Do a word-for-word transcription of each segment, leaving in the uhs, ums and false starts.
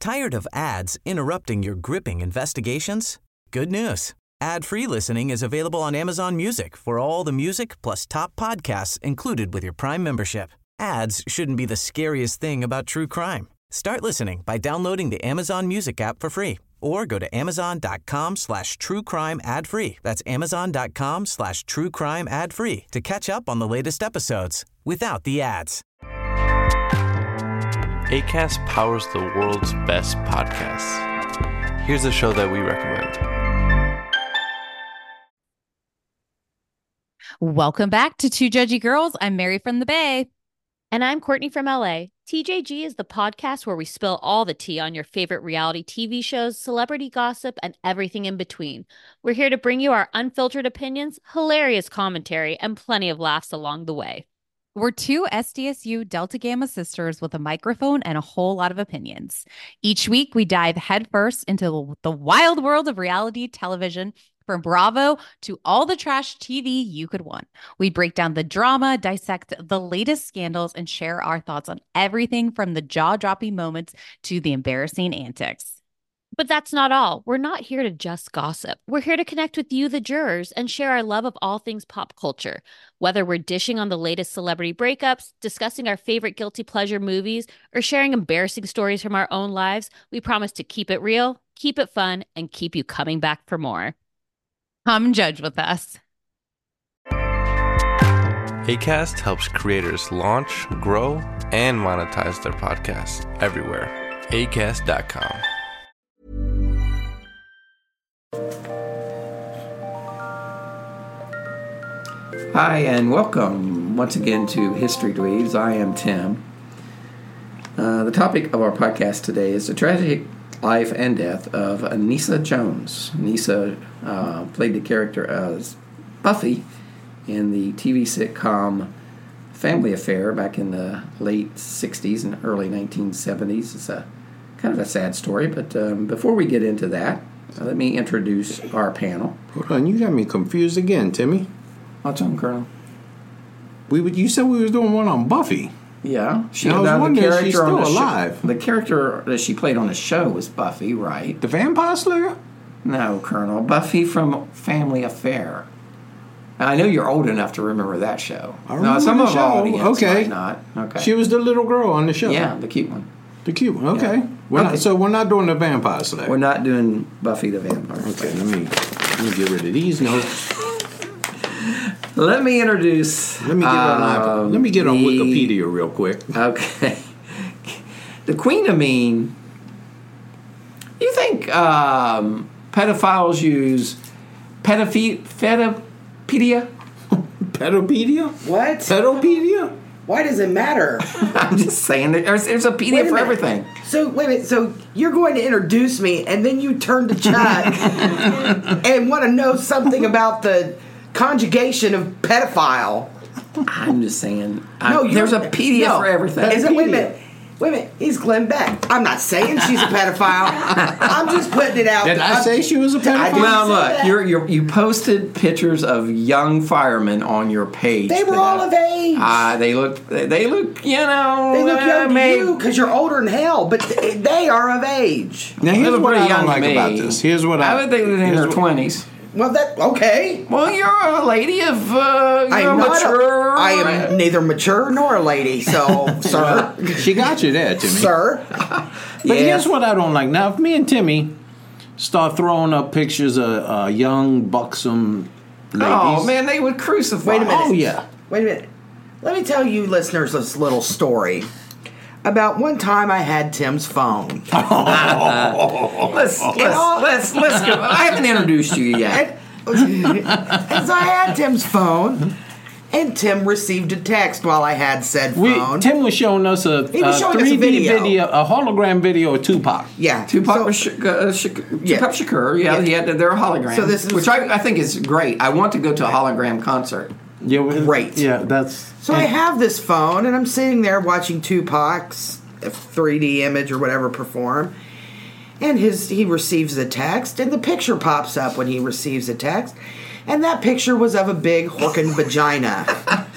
Tired of ads interrupting your gripping investigations? Good news. Ad-free listening is available on Amazon Music for all the music plus top podcasts included with your Prime membership. Ads shouldn't be the scariest thing about true crime. Start listening by downloading the Amazon Music app for free or go to amazon.com slash true crime ad free. That's amazon.com slash true crime ad free to catch up on the latest episodes without the ads. Acast powers the world's best podcasts. Here's a show that we recommend. Welcome back to Two Judgy Girls. I'm Mary from the Bay. And I'm Courtney from L A. T J G is the podcast where we spill all the tea on your favorite reality T V shows, celebrity gossip, and everything in between. We're here to bring you our unfiltered opinions, hilarious commentary, and plenty of laughs along the way. We're two S D S U Delta Gamma sisters with a microphone and a whole lot of opinions. Each week, we dive headfirst into the wild world of reality television, from Bravo to all the trash T V you could want. We break down the drama, dissect the latest scandals, and share our thoughts on everything from the jaw-dropping moments to the embarrassing antics. But that's not all. We're not here to just gossip. We're here to connect with you, the jurors, and share our love of all things pop culture. Whether we're dishing on the latest celebrity breakups, discussing our favorite guilty pleasure movies, or sharing embarrassing stories from our own lives, we promise to keep it real, keep it fun, and keep you coming back for more. Come judge with us. Acast helps creators launch, grow, and monetize their podcasts everywhere. acast dot com. Hi, and welcome once again to History Dweebs. I am Tim. Uh, the topic of our podcast today is the tragic life and death of Nisa Jones. Nisa uh, played the character as Buffy in the T V sitcom Family Affair back in the late sixties and early nineteen seventies. It's a kind of a sad story, but um, before we get into that, uh, let me introduce our panel. Hold on, you got me confused again, Timmy. What's on, Colonel? We would, you said we was doing one on Buffy. Yeah, she. I was the wondering character if she's still on the alive. Show, the character that she played on the show was Buffy, right? The Vampire Slayer? No, Colonel. Buffy from Family Affair. Now, I know you're old enough to remember that show. I remember no, some the of show. our audience Okay. might not. Okay. She was the little girl on the show. Yeah, the cute one. The cute one. Okay. Yeah. We're okay. Not, so we're not doing the Vampire Slayer. We're not doing Buffy the Vampire Slayer. Okay. Let me let me get rid of these notes. Let me introduce. Let me get um, on. Let me get on the, Wikipedia real quick. Okay. The Queen of Mean. You think um, pedophiles use pedophi- pedopedia? Pedopedia? What? Pedopedia? Why does it matter? I'm just saying that there's, there's a pedia Wait a for minute. everything. So wait a minute. So you're going to introduce me, and then you turn to Chuck and want to know something about the conjugation of pedophile. I'm just saying. No, I, there's a pedia no. for everything. Is it? Wait a minute. Wait a minute. He's Glenn Beck. I'm not saying she's a pedophile. I'm just putting it out. Did I I'm, say she was a I pedophile? didn't Well, say look, that. you're, you're, you posted pictures of young firemen on your page. They were today. all of age. Ah, they look. They look. You know. They look uh, young to maybe- you because you're older than hell, but th- they are of age. Now They here's look what pretty I young don't like to me. about this. Here's what I. I would think they're in here's their what- twenties. Well, that okay. Well, you're a lady of uh, I you're am not. mature. A, I am neither mature nor a lady. So, sir, She got you there, Timmy. sir. But Yeah. here's what I don't like. Now, if me and Timmy start throwing up pictures of uh, young, buxom ladies. Oh man, they would crucify. Wait a minute. Oh, yeah. Wait a minute. Let me tell you, listeners, this little story about one time I had Tim's phone. Let's let's, all- let's let's go. I haven't introduced you yet. And, as I had Tim's phone, and Tim received a text while I had said We, phone. Tim was showing us a, He was a showing us a three D video. a hologram video of Tupac. yeah, Tupac, so- was Sh- uh, Sh- Yeah. Tupac Shakur, yeah, Yeah. he had their hologram, So this is- which I, I think is great. I want to go to a hologram concert. Yeah, we- Great. Yeah, that's. So I have this phone, and I'm sitting there watching Tupac's three D image or whatever perform, and his he receives the text, and the picture pops up when he receives the text, and that picture was of a big horkin' vagina.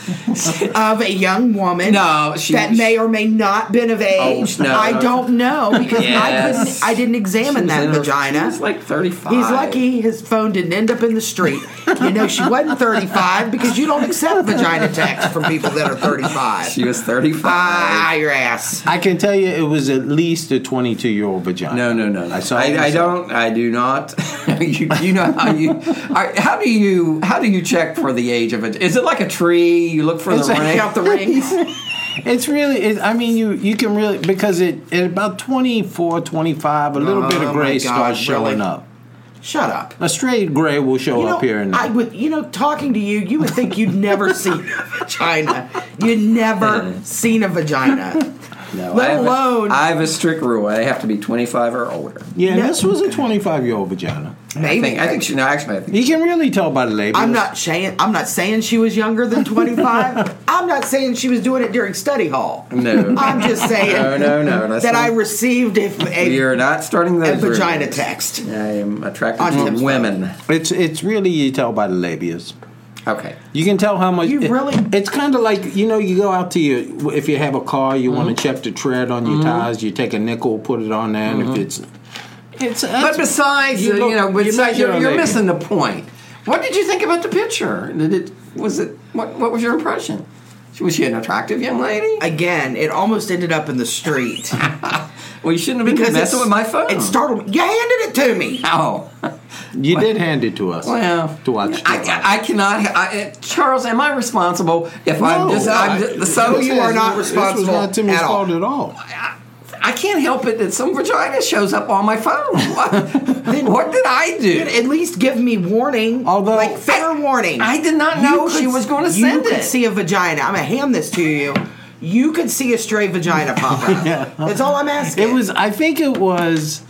of a young woman. No, she that was- may or may not been of age. Oh, no. I don't know because Yes. I couldn't. I didn't She examine was that in her- vagina. She was like thirty-five. He's lucky his phone didn't end up in the street. You know, she wasn't thirty-five because you don't accept vagina texts from people that are thirty-five. She was thirty-five. Ah, your ass. I can tell you it was at least a twenty-two-year-old vagina. No, no, no. no. I saw. I, it I myself. don't. I do not. you, you know how you. Are, how do you? How do you check for the age of it? Is it like a tree? You look for It's the like- ring. Count the rings. It's really, it, I mean, you you can really, because it at about twenty-four, twenty-five, a little Oh, bit of my gray God, starts showing really? up. Shut up. A straight gray will show You know, up here and I there. would, you know, talking to you, you would think you'd never seen a vagina. You'd never seen a vagina. No, Let I have a- alone- I have a strict rule. I have to be twenty-five or older. Yeah, Yeah. this was a twenty-five-year-old vagina. I Maybe. think. I think she. No, actually, I think. You can really tell by the labels. I'm not saying I'm not saying she was younger than twenty-five. I'm not saying she was doing it during study hall. No. I'm just saying No, no, no. That's that not- I received a, a, You're not starting a those. vagina rumors. text. I am attracted On to Tim's women. It's it's really, you tell by the labias. Okay. You can tell how much. You it- really- It's kind of like, you know, you go out to your, if you have a car, you want to check the tread on your tires, you take a nickel, put it on there, and if it's. It's, But besides, You you, look- you know, you besides, look you're, at you're a lady. missing the point. What did you think about the picture? Did it was it what? What was your impression? Was she an attractive young lady? Again, it almost ended up in the street Well, you shouldn't have been because messing it's- with my phone. It startled me. You handed it to me. Oh, You did hand it to us. well, to watch. I, I cannot. I, Charles, am I responsible if I'm No, just? I'm just so no, you are not This responsible was not Timmy's at all. fault at all. I can't help it that some vagina shows up on my phone. What, what did I do? At least give me warning. Although- like fair warning. I did not You know could- she was going to You send could it. see a vagina. I'm gonna hand this to you. You could see a stray vagina pop out. Yeah. That's all I'm asking. It was. I think it was.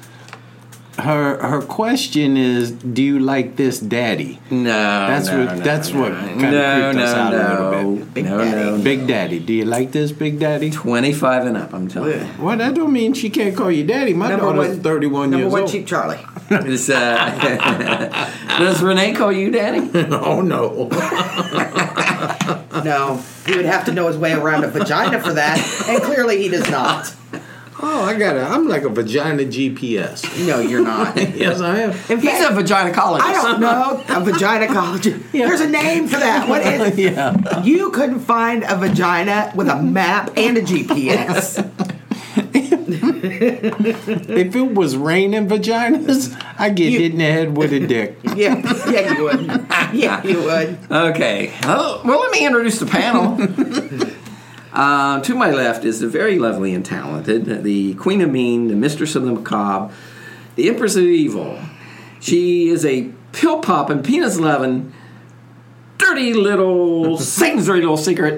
Her her question is, do you like this, Daddy? No, That's no, what. no, that's no, what no. kind of no, creeped us no, out no. a little bit. Big no, Daddy. no, no. Big Daddy, do you like this, Big Daddy? twenty-five and up, I'm telling you. Well, that don't mean she can't call you Daddy. My number daughter's one, thirty-one number years one, old. Cheap Charlie. Is, uh, does Renee call you Daddy? Oh no. No, he would have to know his way around a vagina for that, and clearly he does not. Oh, I got it. I'm like a vagina G P S. No, you're not. Yes, I am. In He's fact, a gynecologist. I don't know a vaginacologist. There's a name for that. What is it? Yeah. You couldn't find a vagina with a map and a G P S. If it was raining vaginas, I'd get You- hit in the head with a dick. Yeah, yeah, you would. Yeah, you would. Okay. Oh, well, let me introduce the panel. uh, to my left is the very lovely and talented, the Queen of Mean, the Mistress of the Macabre, the Empress of Evil. She is a pill popping, penis loving, dirty little Satan's dirty little secret.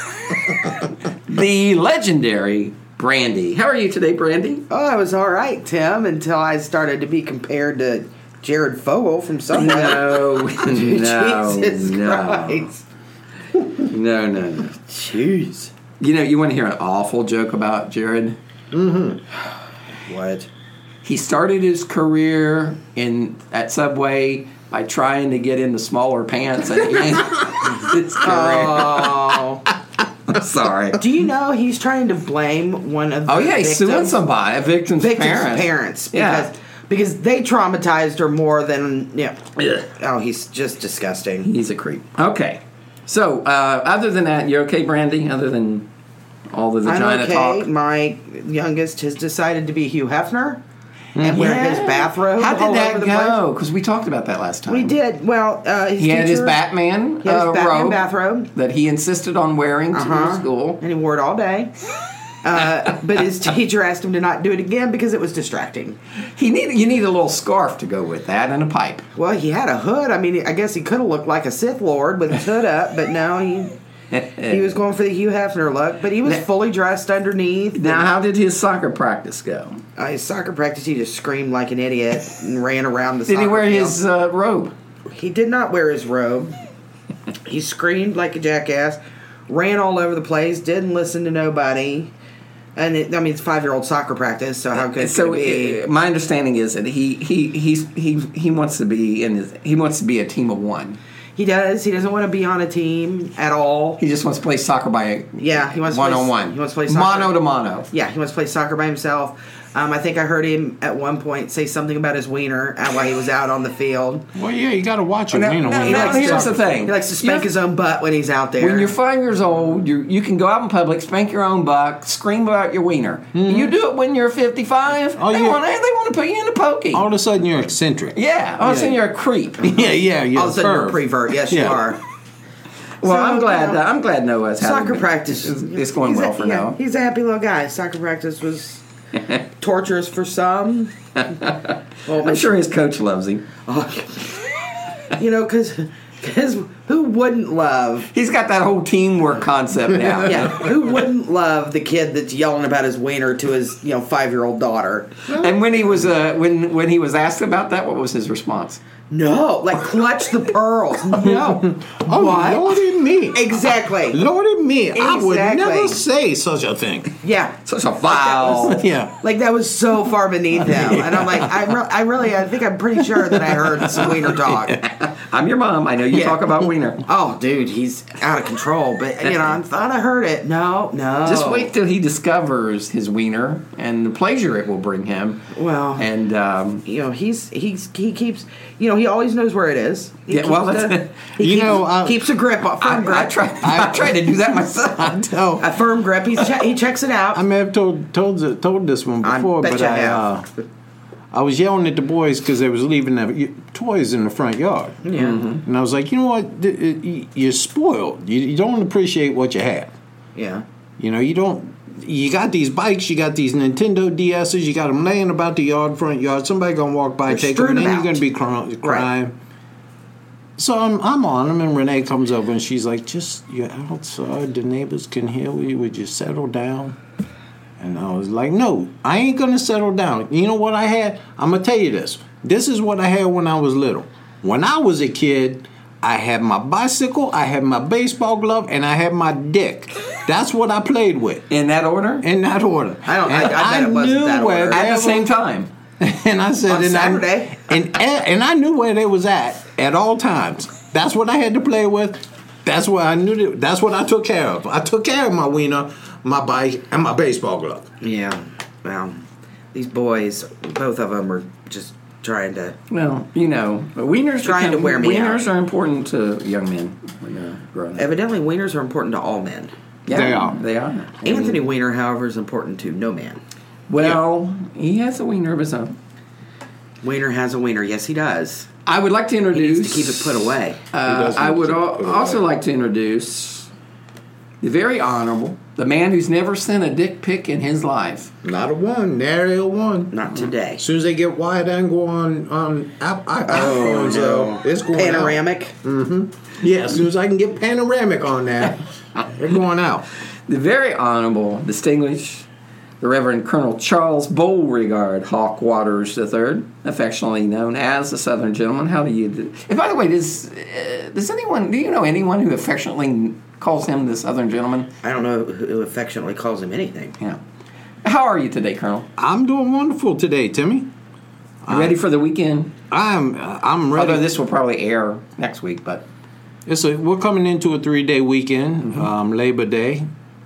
The legendary Brandy. How are you today, Brandy? Oh, I was all right, Tim, until I started to be compared to Jared Fogle from somewhere. No, no, Jesus no, Christ. no, no, no. Jeez. You know, you want to hear an awful joke about Jared? What? He started his career in at Subway by trying to get into smaller pants, and he ended his career. Oh. I'm sorry. Do you know he's trying to blame one of the Oh yeah, he's suing victims- somebody, a victim's, victims' parents. parents because Yeah. because they traumatized her more than yeah. Yeah. Oh, he's just disgusting. He's a creep. Okay, so uh, other than that, you're okay, Brandy? Other than all the vagina I'm okay. talk. My youngest has decided to be Hugh Hefner and wear his Yeah. bathrobe. How all did over that the place. go? Because we talked about that last time. We did. Well, uh, his He had his teacher- Batman, He had his uh, Batman robe bathrobe. that he insisted on wearing to Uh-huh. school. And he wore it all day. Uh, but his teacher asked him to not do it again because it was distracting. He need you need a little scarf to go with that and a pipe. Well, he had a hood. I mean, I guess he could have looked like a Sith Lord with his hood up, but no, he he was going for the Hugh Hefner look. But he was Now- fully dressed underneath. Now, how did his soccer practice go? Uh, his soccer practice, he just screamed like an idiot and ran around the Did he soccer wear field. his uh, robe? He did not wear his robe. He screamed like a jackass, ran all over the place, didn't listen to nobody. And it, I mean, it's five-year-old soccer practice, so how could So it be? uh, my understanding is that he he he's, he he wants to be in his he wants to be a team of one. He does. He doesn't want to be on a team at all. He just wants to play soccer by Yeah, he wants to one play, on one. He wants to play soccer. Mono to mono. Yeah, he wants to play soccer by himself. Um, I think I heard him at one point say something about his wiener while he was out on the field. Well, yeah, you got to watch it. Now, you know, now, when now, you're- here's the thing. He likes to spank You- his own butt when he's out there. When you're five years old, you you can go out in public, spank your own butt, scream about your wiener. You do it when you're fifty-five. Oh, they yeah. want they want to put you in a pokey. all of a sudden you're eccentric. yeah, all of a sudden you're a creep. Yeah, yeah, you're all of a sudden you're a perv. prevert. Yes, you Yeah. are. Well, So, I'm glad. you know, Uh, I'm glad Noah's having Soccer practice. It's, it's going He's well a, for yeah, Noah. He's a happy little guy. Soccer practice was torturous for some. Well, I'm sure his coach loves him. you know, because who wouldn't love? He's got that whole teamwork concept now. Yeah, who wouldn't love the kid that's yelling about his wiener to his you know five year old daughter? And when he was uh, when when he was asked about that, what was his response? No, like clutch the pearls. No, Oh, what? Lordy me. Exactly. Lordy me. I would Exactly. never say such a thing. Yeah. Such a foul. Yeah. Like that was so far beneath him, and I'm like, I, re- I really, I think I'm pretty sure that I heard some wiener talk. I'm your mom. I know you Yeah. talk about wiener. Oh, dude, he's out of control. But you know, I thought I heard it. No, no. Just wait till he discovers his wiener and the pleasure it will bring him. Well, And um, you know, he's he's he keeps, you know, he always knows where it is. He Yeah, well, keeps that's- he you keeps, know, I- keeps a grip, a firm I, grip, I try. I, try to do that myself. I know. a firm grip. He's che- he checks it out. I may have told told the- told this one I before, bet but you I have. uh, I was yelling at the boys because they was leaving their y- toys in the front yard. Yeah. And I was like, you know what? Th- it- You're spoiled. You, you don't appreciate what you have. Yeah. You know, you don't. You got these bikes. You got these Nintendo D S's. You got them laying about the yard, front yard. Somebody gonna walk by, They're take them, and strewn then you're about. gonna be cry- crying. So I'm I'm on them, and Renee comes over and she's like, "Just you're outside. The neighbors can hear you. Would you settle down?" And I was like, "No, I ain't gonna settle down. You know what I had? I'm gonna tell you this. This is what I had when I was little. When I was a kid, I had my bicycle, I had my baseball glove, and I had my dick. That's what I played with." In that order? In that order. I don't- And I- I bet it wasn't knew that order. where At they the were- same time. And I said, On and Saturday. I, and and I knew where they was at at all times. That's what I had to play with. That's what I knew. That, that's what I took care of. I took care of my wiener, my bike, and my baseball glove. Yeah. Well, these boys, both of them are just trying to. Well, you know, wieners Trying to become- wear me Wieners out. are important to young men when they're growing up. Evidently, wieners are important to all men. Yeah, They are. They are. Anthony Weiner, however, is important to no man. Well, he has a wiener of his own. Weiner has a wiener. Yes, he does. I would like to He introduce. needs to keep it put away. Uh, does I need would to al- put it also away. like to introduce the very honorable, the man who's never sent a dick pic in his life. Not a one. Nary a one. Not today. As soon as they get wide angle on on app, I, Oh, iPhones, no. uh, it's going Panoramic. out. Yeah, as soon as I can get panoramic on that, they're going out. The very honorable, distinguished, the Reverend Colonel Charles Beauregard Hawk Waters the third, affectionately known as the Southern Gentleman. How do you do? And by the way, does uh, does anyone do you know anyone who affectionately calls him the Southern Gentleman? I don't know who affectionately calls him anything. Yeah. How are you today, Colonel? I'm doing wonderful today, Timmy. You ready for the weekend? I'm I'm ready. Although this will probably air next week, but It's a, we're coming into a three day weekend, Mm-hmm. um, Labor Day,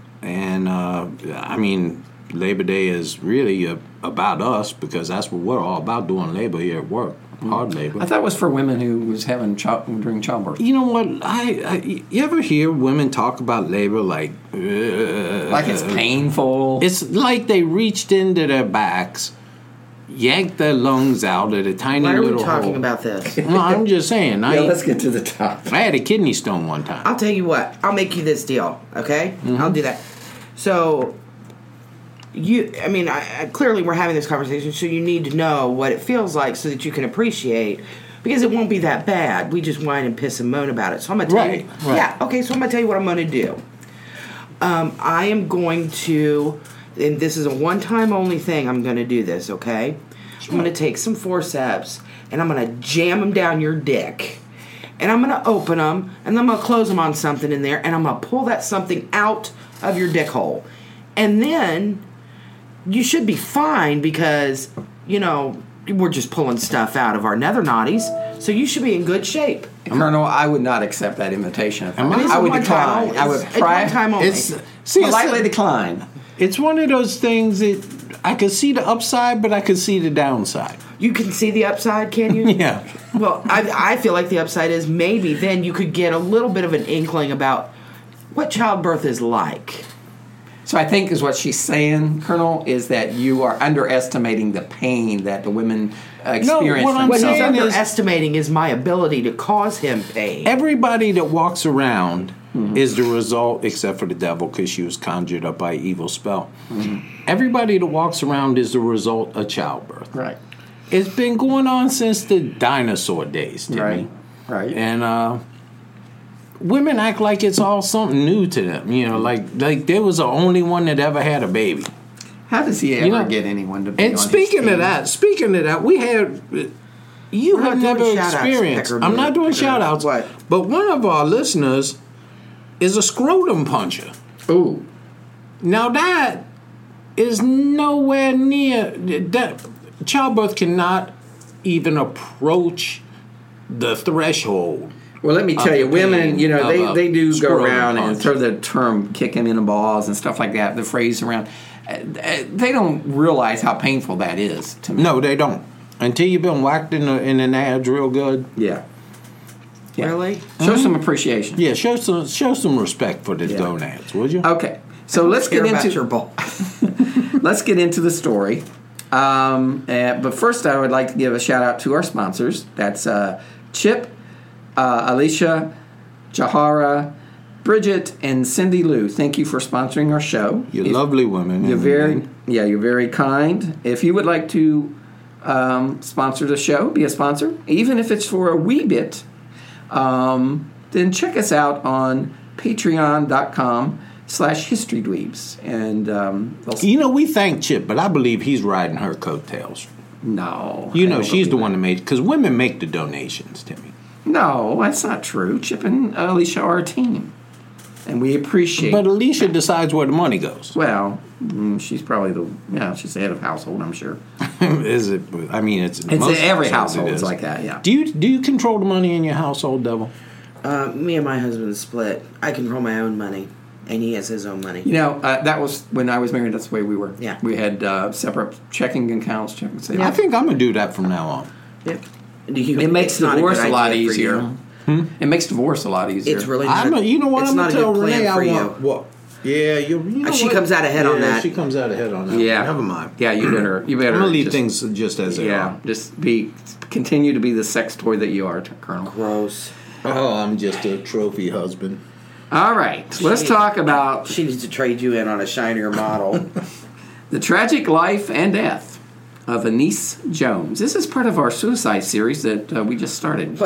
and uh, I mean Labor Day is really uh about us because that's what we're all about, doing labor here at work, hard labor. I thought it was for women who was having child, during childbirth. You know what? I, I you ever hear women talk about labor like uh, Like it's painful. It's like they reached into their backs, yanked their lungs out at a tiny Why are little we talking hole. about this? No, I'm just saying. I, yeah, let's get to the top. I had a kidney stone one time. I'll tell you what. I'll make you this deal, okay? Mm-hmm. I'll do that. So, you, I mean, I, I, clearly we're having this conversation, so you need to know what it feels like so that you can appreciate, because it won't be that bad. We just whine and piss and moan about it. So I'm gonna tell Right, you. right. Yeah. Okay. So I'm gonna tell you what I'm gonna do. Um, I am going to, and this is a one-time only thing. I'm gonna do this. Okay. I'm gonna take some forceps and I'm gonna jam them down your dick. And I'm going to open them, and then I'm going to close them on something in there, and I'm going to pull that something out of your dick hole. And then you should be fine because, you know, we're just pulling stuff out of our nether naughties, so you should be in good shape. Colonel, I would not accept that invitation. Am I- I would One time decline. only. I would It's try. one time only. It's see, it's, politely decline. it's one of those things that I could see the upside, but I could see the downside. You can see the upside, can you? Yeah. Well, I, I feel like the upside is maybe then you could get a little bit of an inkling about what childbirth is like. So I think is what she's saying, Colonel, is that you are underestimating the pain that the women uh, experience. what I'm What he's saying is- underestimating is my ability to cause him pain. Everybody that walks around is the result, except for the devil, because she was conjured up by an evil spell. Mm-hmm. Everybody that walks around is the result of childbirth. Right. It's been going on since the dinosaur days, Timmy. Right. Right. And uh, women act like it's all something new to them. You know, like like there was the only one that ever had a baby. How does he ever You know, get anyone to be And on speaking his of team? that, speaking of that, we had you We're have not doing never shout-outs, experienced. Pecker. I'm not doing Pecker. shout outs. What? But one of our listeners is a scrotum puncher. Ooh. Now that is nowhere near that. Childbirth cannot even approach the threshold. Well, let me tell Of you, the women, pain you know, of they, a they do go scrotum around and punch. throw the term kick him in the balls and stuff like that, the phrase around. Uh, They don't realize how painful that is to me. No, they don't. Until you've been whacked in the in the nads real good. Yeah. Yeah. Really? Show some appreciation. Yeah, show some show some respect for the Yeah. gonads, would you? Okay. So let's Care get about into your ball. let's get into the story. Um, uh, but first, I would like to give a shout out to our sponsors. That's uh, Chip, uh, Alicia, Jahara, Bridget, and Cindy Lou. Thank you for sponsoring our show. You're If- lovely women. You're and- very, and yeah, you're very kind. If you would like to um, sponsor the show, be a sponsor, even if it's for a wee bit, um, then check us out on patreon.com slash historydweebs. And, um, they'll- You know, we thank Chip, but I believe he's riding her coattails. no. You I know, don't she's the believe one that made, because women make the donations, Timmy. it. No, that's not true. Chip and Alicia are a team. And we appreciate But Alicia decides where the money goes. Well, mm, she's probably the, yeah, she's the head of household, I'm sure. Is it? I mean, it's It's most every households household it is is. like that, yeah. Do you do you control the money in your household, Devil? Uh, me and my husband split. I control my own money, and he has his own money. You know, uh, that was when I was married. That's the way we were. Yeah. We had uh, separate checking accounts, checking savings. I think I'm gonna do that from now on. Yep. Do you- It makes it's not divorce good a, lot idea for easier. you. It makes divorce a lot easier. It's really not. I'm a, you know what it's I'm not gonna a tell good plan Renee. for I you. want what? Yeah, you. you know She what? comes out ahead on Yeah, that. She comes out ahead on that. Yeah. Never mind. Yeah, you better. You better. I'm gonna leave just, things just as they Yeah, are. just be continue to be the sex toy that you are, Colonel. Gross. Oh, I'm just a trophy husband. All right, let's talk about She needs to trade you in on a shinier model. the tragic life and death of Anise Jones. This is part of our suicide series that uh, we just started.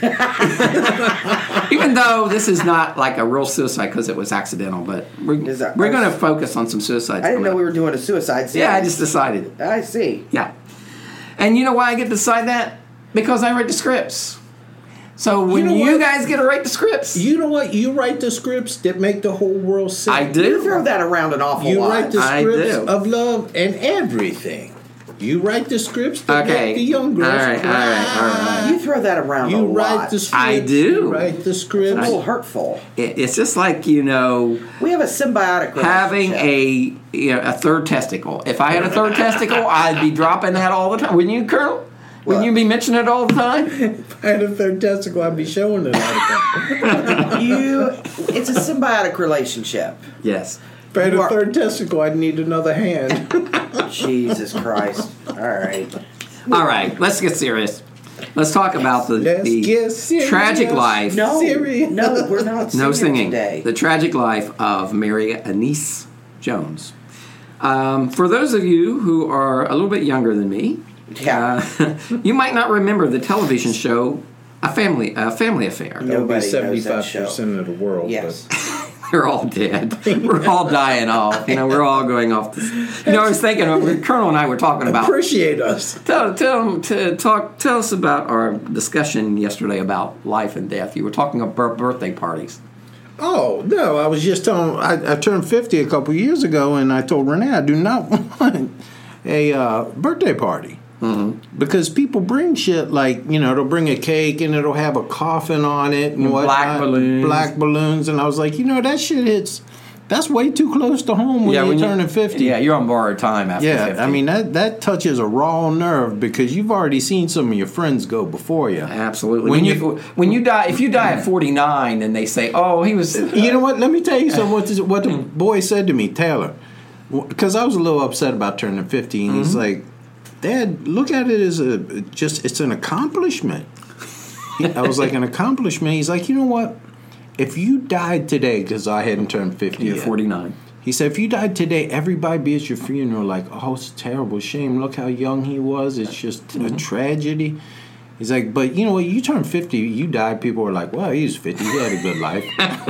Even though this is not like a real suicide because it was accidental, but we're, Is that- we're going to focus on some suicides. I didn't coming know we up. were doing a suicide series. Yeah, I just decided. I see. Yeah. And you know why I get to decide that? Because I write the scripts. So when know you, what? guys get to write the scripts, You know what? You write the scripts that make the whole world sick. I You do. throw that around an awful You lot. write the I scripts do. of love and everything. You write the scripts that Okay. make the young girls All right, cry. all right, all right. You throw that around You a write lot. the scripts. I do. You write the It's a scripts. little hurtful. It, it's just like, you know, We have a symbiotic having relationship. a you know, a third testicle. If I had a third testicle, I'd be dropping that all the time. Wouldn't you, Colonel? Wouldn't you be mentioning it all the time? If I had a third testicle, I'd be showing it all the time. you. It's a symbiotic relationship. Yes. If I had You a are- third testicle, I'd need another hand. Jesus Christ! All right. All right, let's get serious. Let's talk about the, Let's the get serious. tragic life. No, Serious. no, we're not. No singing. today. The tragic life of Mary Anise Jones. Um, for those of you who are a little bit younger than me, Yeah. uh, you might not remember the television show A Family A Family Affair. That would be Nobody knows that seventy-five show. percent of the world. Yes. We're all dead. We're all dying off. You know, we're all going off. This. You know, I was thinking. Colonel and I were talking But about. appreciate us. Tell, tell, to talk, tell us about our discussion yesterday about life and death. You were talking about birthday parties. Oh, no, I was just telling, I, I turned fifty a couple years ago, and I told Renee I do not want a uh, birthday party. Mm-hmm. Because people bring shit like, you know, they'll bring a cake and it'll have a coffin on it and, and whatnot. Black balloons. Black balloons. And I was like, you know, that shit hits... That's way too close to home when yeah, you're when turning fifty. Yeah, you're on borrowed time after yeah, fifty. I mean, that, that touches a raw nerve because you've already seen some of your friends go before you. Absolutely. When, when you, you when you die, if you die at forty-nine and they say, oh, he was... You know what? Let me tell you something. What, this, what the boy said to me, Taylor. Because I was a little upset about turning fifty. And mm-hmm. he's like, Dad, look at it as a just, it's an accomplishment. I was like, an accomplishment? He's like, you know what? If you died today, because I hadn't turned fifty You're yet. forty-nine. He said, if you died today, everybody be at your funeral like, oh, it's a terrible shame. Look how young he was. It's just mm-hmm. a tragedy. He's like, but you know what? You turn fifty, you died. People are like, well, he was fifty. He had a good life.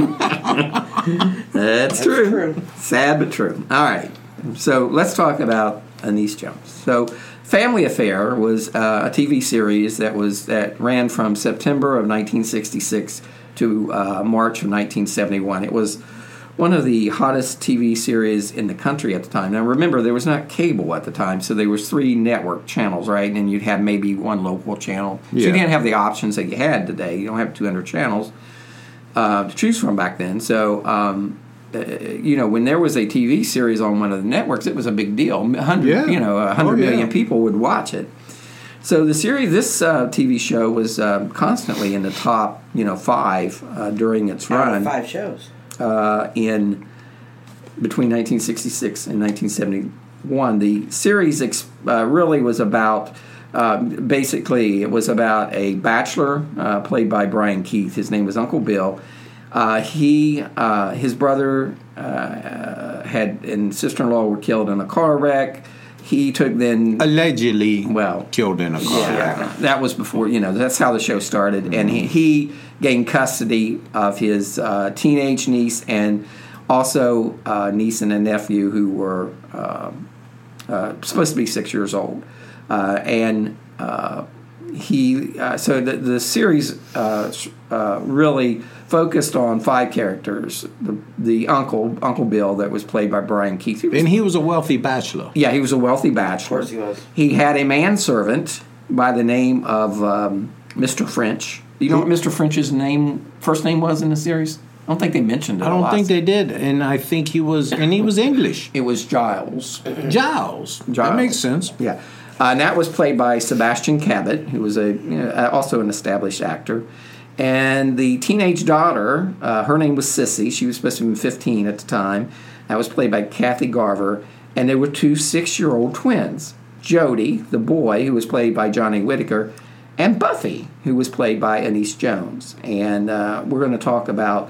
That's, That's true. true. Sad but true. All right. So let's talk about Anise Jones. So Family Affair was uh, a T V series that was that ran from September of nineteen sixty-six to uh, March of nineteen seventy-one. It was one of the hottest T V series in the country at the time. Now, remember, there was not cable at the time, so there was three network channels, right? And you'd have maybe one local channel. So yeah. you didn't have the options that you had today. You don't have two hundred channels uh, to choose from back then. So, um, uh, you know, when there was a T V series on one of the networks, it was a big deal. one hundred, yeah. You know, one hundred oh, million yeah. people would watch it. So the series, this uh, T V show was uh, constantly in the top, you know, five uh, during its Out run. of five shows. Uh, in between nineteen sixty-six and nineteen seventy-one. The series ex- uh, really was about, uh, basically, it was about a bachelor uh, played by Brian Keith. His name was Uncle Bill. Uh, he, uh, his brother uh, had and sister-in-law were killed in a car wreck. He took then allegedly well killed in a car. Yeah, that was before, you know, that's how the show started. Mm-hmm. And he, he gained custody of his uh, teenage niece and also uh, niece and a nephew who were uh, uh, supposed to be six years old. Uh, and uh, he, uh, so the, the series uh, uh, really focused on five characters. The, the uncle, Uncle Bill, that was played by Brian Keith. He was, and he was a wealthy bachelor. Yeah, he was a wealthy bachelor. Of course he was. He had a manservant by the name of um, Mister French. Do you know what Mister French's name, first name was in the series? I don't think they mentioned it I don't a lot. think they did, and I think he was, and he was English. It was Giles. Giles. Giles. That makes sense. Yeah. Uh, and that was played by Sebastian Cabot, who was a you know, also an established actor. And the teenage daughter, uh, her name was Sissy. She was supposed to be fifteen at the time. That was played by Kathy Garver. And there were two six-year-old twins, Jody, the boy, who was played by Johnny Whitaker, and Buffy, who was played by Anise Jones. And uh, we're going to talk about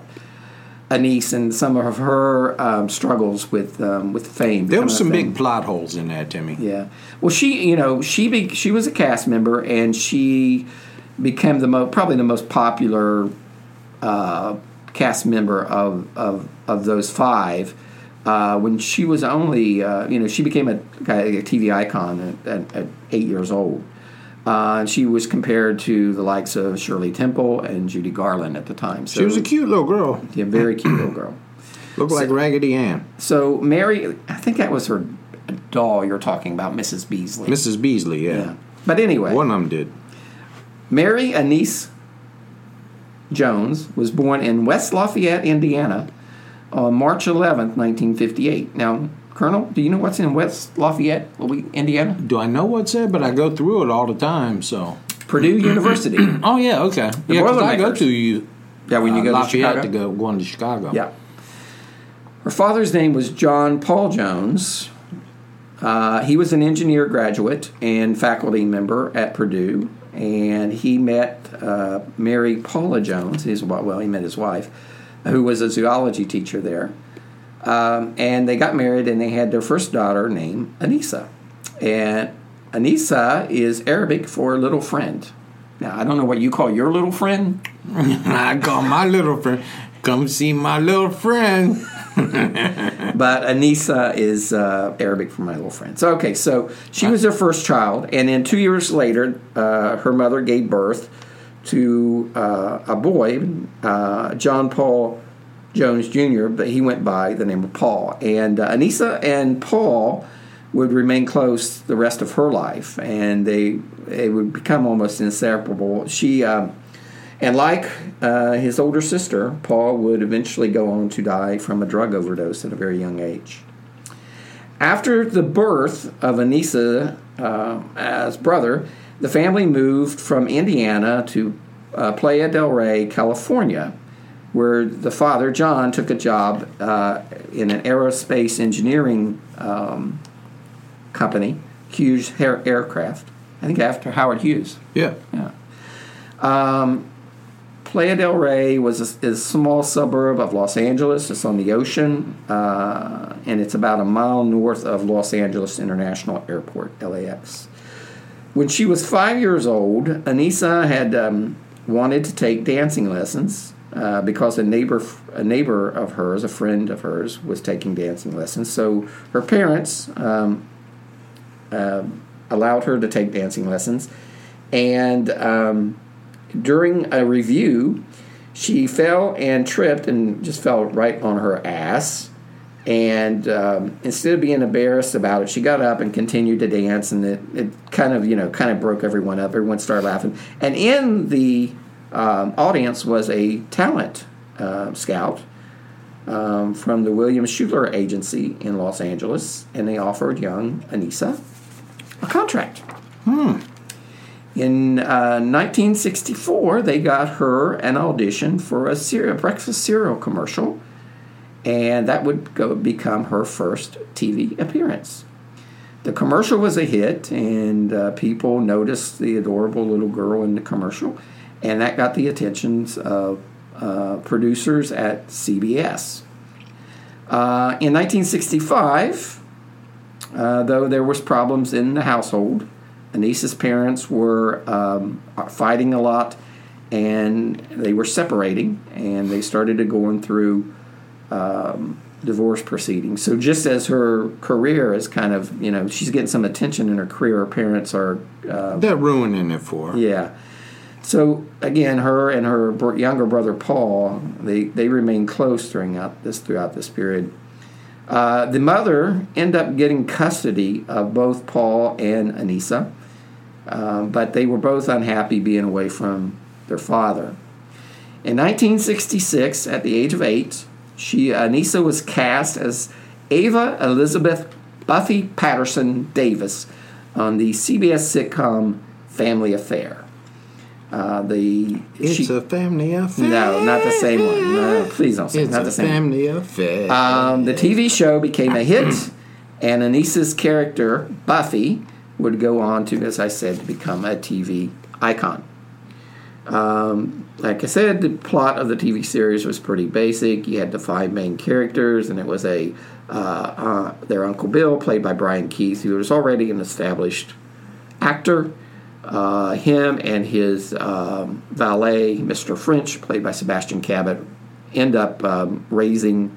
Anise and some of her um, struggles with um, with fame. There was some fame. big plot holes in there, Timmy. Yeah. Well, she, you know, she be, she was a cast member, and she became the mo- probably the most popular uh, cast member of of, of those five. Uh, when she was only, uh, you know, she became a, a T V icon at, at, at eight years old. Uh, and she was compared to the likes of Shirley Temple and Judy Garland at the time. So, she was a cute little girl. Yeah, very cute little girl. Looked so, like Raggedy Ann. So Mary, I think that was her doll you're talking about, Missus Beasley. Missus Beasley, yeah. yeah. But anyway. One of them did. Mary Anise Jones was born in West Lafayette, Indiana, on March eleventh, nineteen fifty-eight. Now, Colonel, do you know what's in West Lafayette, Indiana? Do I know what's there? But I go through it all the time, so. Purdue University. Oh, yeah, okay. The yeah, because I go to you. Yeah, when you uh, go to Lafayette Chicago? to go going to Chicago. Yeah. Her father's name was John Paul Jones. Uh, he was an engineer graduate and faculty member at Purdue, and he met uh, Mary Paula Jones, his well, he met his wife, who was a zoology teacher there. Um, and they got married, and they had their first daughter named Anissa. And Anissa is Arabic for little friend. Now, I don't know what you call your little friend. I call my little friend, come see my little friend. But Anissa is uh, Arabic for my little friend. So, okay, so she was their first child, and then two years later, uh, her mother gave birth to uh, a boy, uh, John Paul Jones Junior, but he went by the name of Paul. And uh, Anissa and Paul would remain close the rest of her life, and they it would become almost inseparable. She, uh, and like uh, his older sister, Paul would eventually go on to die from a drug overdose at a very young age. After the birth of Anissa uh, as brother, the family moved from Indiana to uh, Playa del Rey, California, where the father, John, took a job uh, in an aerospace engineering um, company, Hughes Air- Aircraft. I think after Howard Hughes. Yeah. Yeah. Um, Playa del Rey was a, is a small suburb of Los Angeles. It's on the ocean, uh, and it's about a mile north of Los Angeles International Airport, L A X. When she was five years old, Anissa had um, wanted to take dancing lessons uh, because a neighbor, a neighbor of hers, a friend of hers, was taking dancing lessons. So her parents um, uh, allowed her to take dancing lessons, and um, during a review, she fell and tripped and just fell right on her ass. And um, instead of being embarrassed about it, she got up and continued to dance, and it, it kind of, you know, kind of broke everyone up. Everyone started laughing. And in the um, audience was a talent uh, scout um, from the William Schuler Agency in Los Angeles, and they offered young Anissa a contract. Hmm. In uh, nineteen sixty-four, they got her an audition for a cereal, breakfast cereal commercial, and that would go become her first T V appearance. The commercial was a hit, and uh, people noticed the adorable little girl in the commercial, and that got the attentions of uh, producers at C B S. Uh, in nineteen sixty-five, uh, though there was problems in the household, Anissa's parents were um, fighting a lot, and they were separating, and they started to going through um, divorce proceedings. So just as her career is kind of, you know, she's getting some attention in her career, her parents are... Uh, They're ruining it for her. Yeah. So, again, her and her br- younger brother, Paul, they, they remained close during out this, throughout this period. Uh, the mother ended up getting custody of both Paul and Anissa, um, but they were both unhappy being away from their father. In nineteen sixty-six, at the age of eight, she Anissa was cast as Ava Elizabeth Buffy Patterson Davis on the C B S sitcom Family Affair. Uh, the It's she, a family affair. No, not the same one. No, please don't say It's not a the same family affair. Um, the T V show became a hit, and Anissa's character, Buffy, would go on to, as I said, to become a T V icon. Um, like I said, the plot of the T V series was pretty basic. You had the five main characters, and it was a uh, uh, their Uncle Bill, played by Brian Keith, who was already an established actor. Uh, him and his um, valet, Mister French, played by Sebastian Cabot, end up um, raising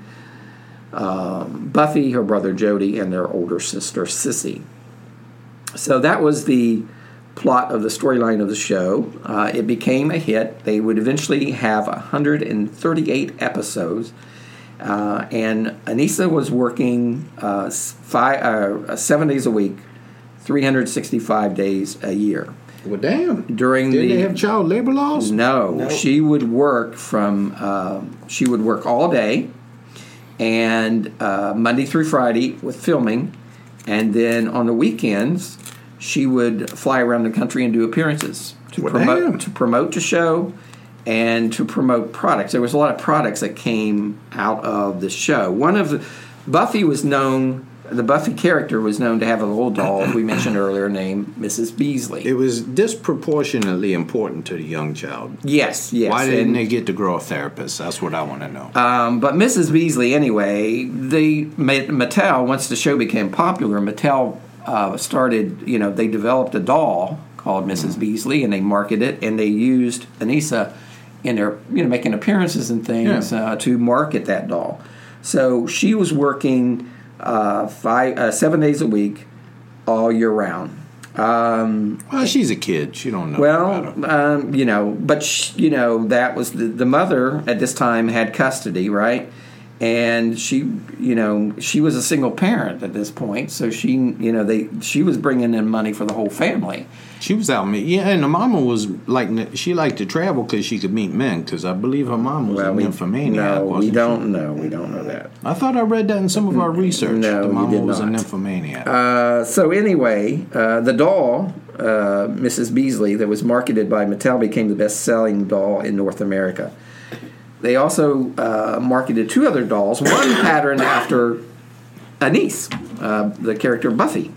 um, Buffy, her brother Jody, and their older sister Sissy. So that was the plot of the storyline of the show. Uh, it became a hit. They would eventually have one hundred thirty-eight episodes, uh, and Anissa was working uh, five, uh, seven days a week, three hundred sixty-five days a year. Well, damn. During Did the they have child labor laws? no, No. she would work from uh, she would work all day, and uh, Monday through Friday with filming, and then on the weekends she would fly around the country and do appearances to Well, promote damn. to promote the show and to promote products. There was a lot of products that came out of the show. One of the, Buffy was known. The Buffy character was known to have a little doll we mentioned earlier named Missus Beasley. It was disproportionately important to the young child. yes, yes. Why didn't and- they get to grow a therapist? That's what I want to know. Um, but Missus Beasley, anyway, they Mattel, once the show became popular, Mattel uh, started, you know, they developed a doll called Missus Beasley, and they marketed it, and they used Anissa in their, you know, making appearances and things Yeah. uh, to market that doll. So she was working uh, five, uh, seven days a week, all year round. Um, Well, she's a kid. She don't know about well, her. um, you know, but sh- you know that was the, the mother at this time had custody, right? and she, you know, she was a single parent at this point, so she, you know, they she was bringing in money for the whole family. She was out, yeah, and the mama was like, she liked to travel because she could meet men, because I believe her mom was Well, an we, nymphomaniac. no, we wasn't don't she? know. We don't know that. I thought I read that in some of our research. No, the you mama did was a not. nymphomaniac. Uh, so anyway, uh, the doll, uh, Missus Beasley, that was marketed by Mattel, became the best-selling doll in North America. They also uh, marketed two other dolls, one patterned after a niece, uh, the character Buffy.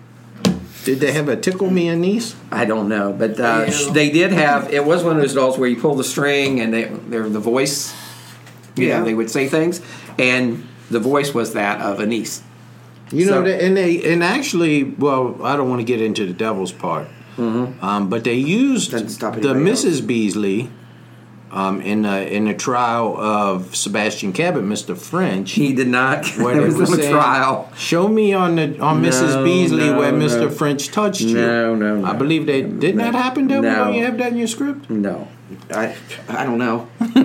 Did they have a Tickle Me a Niece? I don't know, but uh, sh- they did have. It was one of those dolls where you pull the string and they, they're the voice. You Yeah. know, they would say things, and the voice was that of a niece. You So- know, they, and they and actually, well, I don't want to get into the devil's part, Mm-hmm. um, but they used Doesn't stop the anybody else. Missus Beasley um, in the in the trial of Sebastian Cabot, Mister French. He did not. where There they was were no saying, trial. Show me on the on Missus No, Beasley no, where Mister no. French touched you. No, no, no. I believe they didn't No. that happen. Devil? No. Don't you have that in your script? No. I I don't know.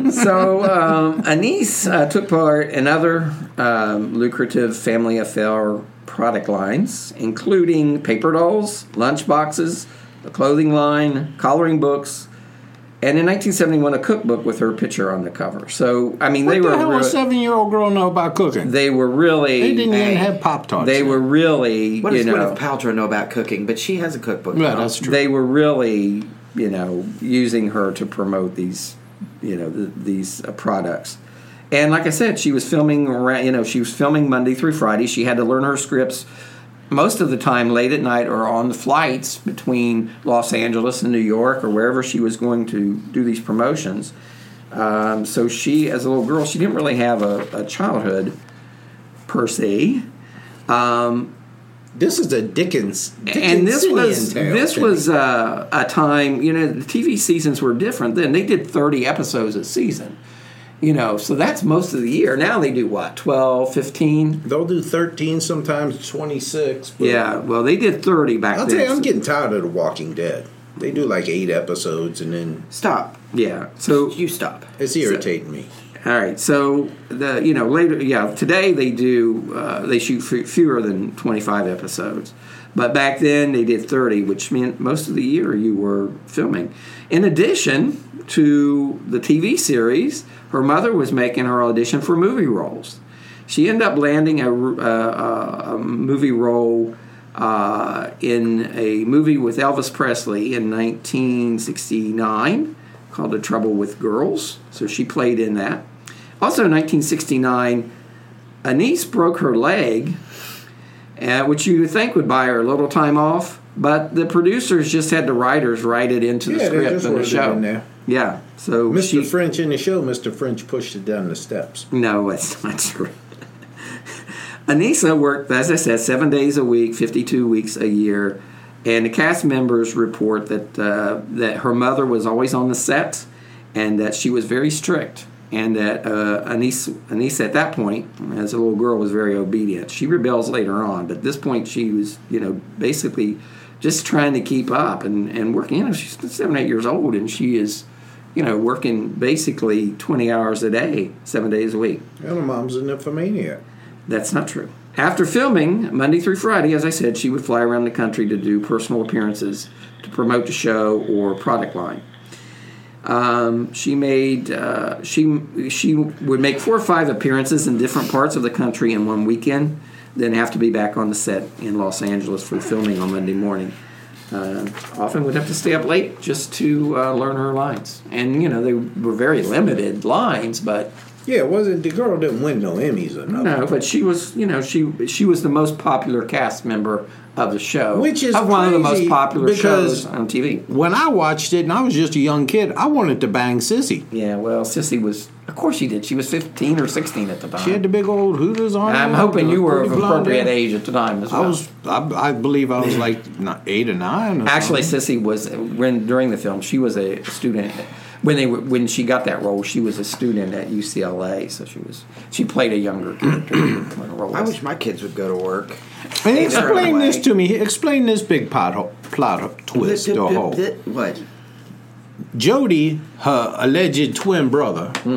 So um, Anise uh, took part in other um, lucrative family affair product lines, including paper dolls, lunch boxes, a clothing line, coloring books, and in nineteen seventy-one a cookbook with her picture on the cover. So I mean, What they the were hell re- a seven-year-old girl know about cooking? they were really They didn't Hey, even have Pop Tarts. they were really What you does know Gwyneth Paltrow know about cooking? But she has a cookbook. Yeah, now. that's true. they were really you know using her to promote these you know the, these uh, products. And like I said, she was filming around, you know, she was filming Monday through Friday. She had to learn her scripts most of the time late at night or on the flights between Los Angeles and New York or wherever she was going to do these promotions. Um, so she, as a little girl, she didn't really have a, a childhood per se. Um, This is a Dickens, and this was Dickensian tale, this Timmy. was uh, a time, you know, the T V seasons were different then. They did thirty episodes a season. You know, so that's most of the year. Now they do what, twelve, fifteen? They'll do thirteen, sometimes twenty-six. But Yeah, well, they did thirty back I'll then. tell you, I'm getting tired of The Walking Dead. They do like eight episodes, and then Stop. Yeah, so You stop. it's irritating me. all right, so the you know later, yeah, today they do uh, they shoot f- fewer than twenty-five episodes, but back then they did thirty, which meant most of the year you were filming. In addition to the T V series, her mother was making her audition for movie roles. She ended up landing a, a, a movie role uh, in a movie with Elvis Presley in nineteen sixty-nine called The Trouble with Girls. So she played in that. Also in nineteen sixty-nine, Anise broke her leg, uh, which you would think would buy her a little time off, but the producers just had the writers write it into the Yeah, they script just in the wrote it show. in there. Yeah, so Mister she, French in the show, Mister French pushed it down the steps. no, that's not true. Anissa worked, as I said, seven days a week, fifty-two weeks a year, and the cast members report that uh, that her mother was always on the set, and that she was very strict, and that uh, Anissa, Anissa at that point, as a little girl, was very obedient. She rebels later on, but at this point, she was, you know, basically just trying to keep up and, and working. You know, she's seven, eight years old, and she is, you know, working basically twenty hours a day, seven days a week. And her mom's a nymphomaniac. That's not true. After filming, Monday through Friday, as I said, she would fly around the country to do personal appearances to promote the show or product line. Um, she made uh, she she would make four or five appearances in different parts of the country in one weekend, then have to be back on the set in Los Angeles for filming on Monday morning. Uh, often would have to stay up late just to uh, learn her lines, and you know they were very limited lines, but. Yeah, it wasn't the girl didn't win no Emmys or nothing. No, but she was, you know, she she was the most popular cast member of the show, Which is of one of the most crazy popular because- shows on T V. When I watched it, and I was just a young kid, I wanted to bang Sissy. Yeah, well, Sissy was, of course, she did. She was fifteen or sixteen at the time. She had the big old hooters on. I'm her, hoping the you were of pretty blonde appropriate hair. age at the time as I well. was, I, I believe, I was like not eight or nine. Or Actually, something. Sissy was when during the film she was a student. When they were, when she got that role, she was a student at U C L A, so she was she played a younger character. When the role I was. wish my kids would go to work. And Hey, they're explain on the this way. to me. Explain this big plot, ho- plot ho- twist or hole. What? Jody, her alleged twin brother,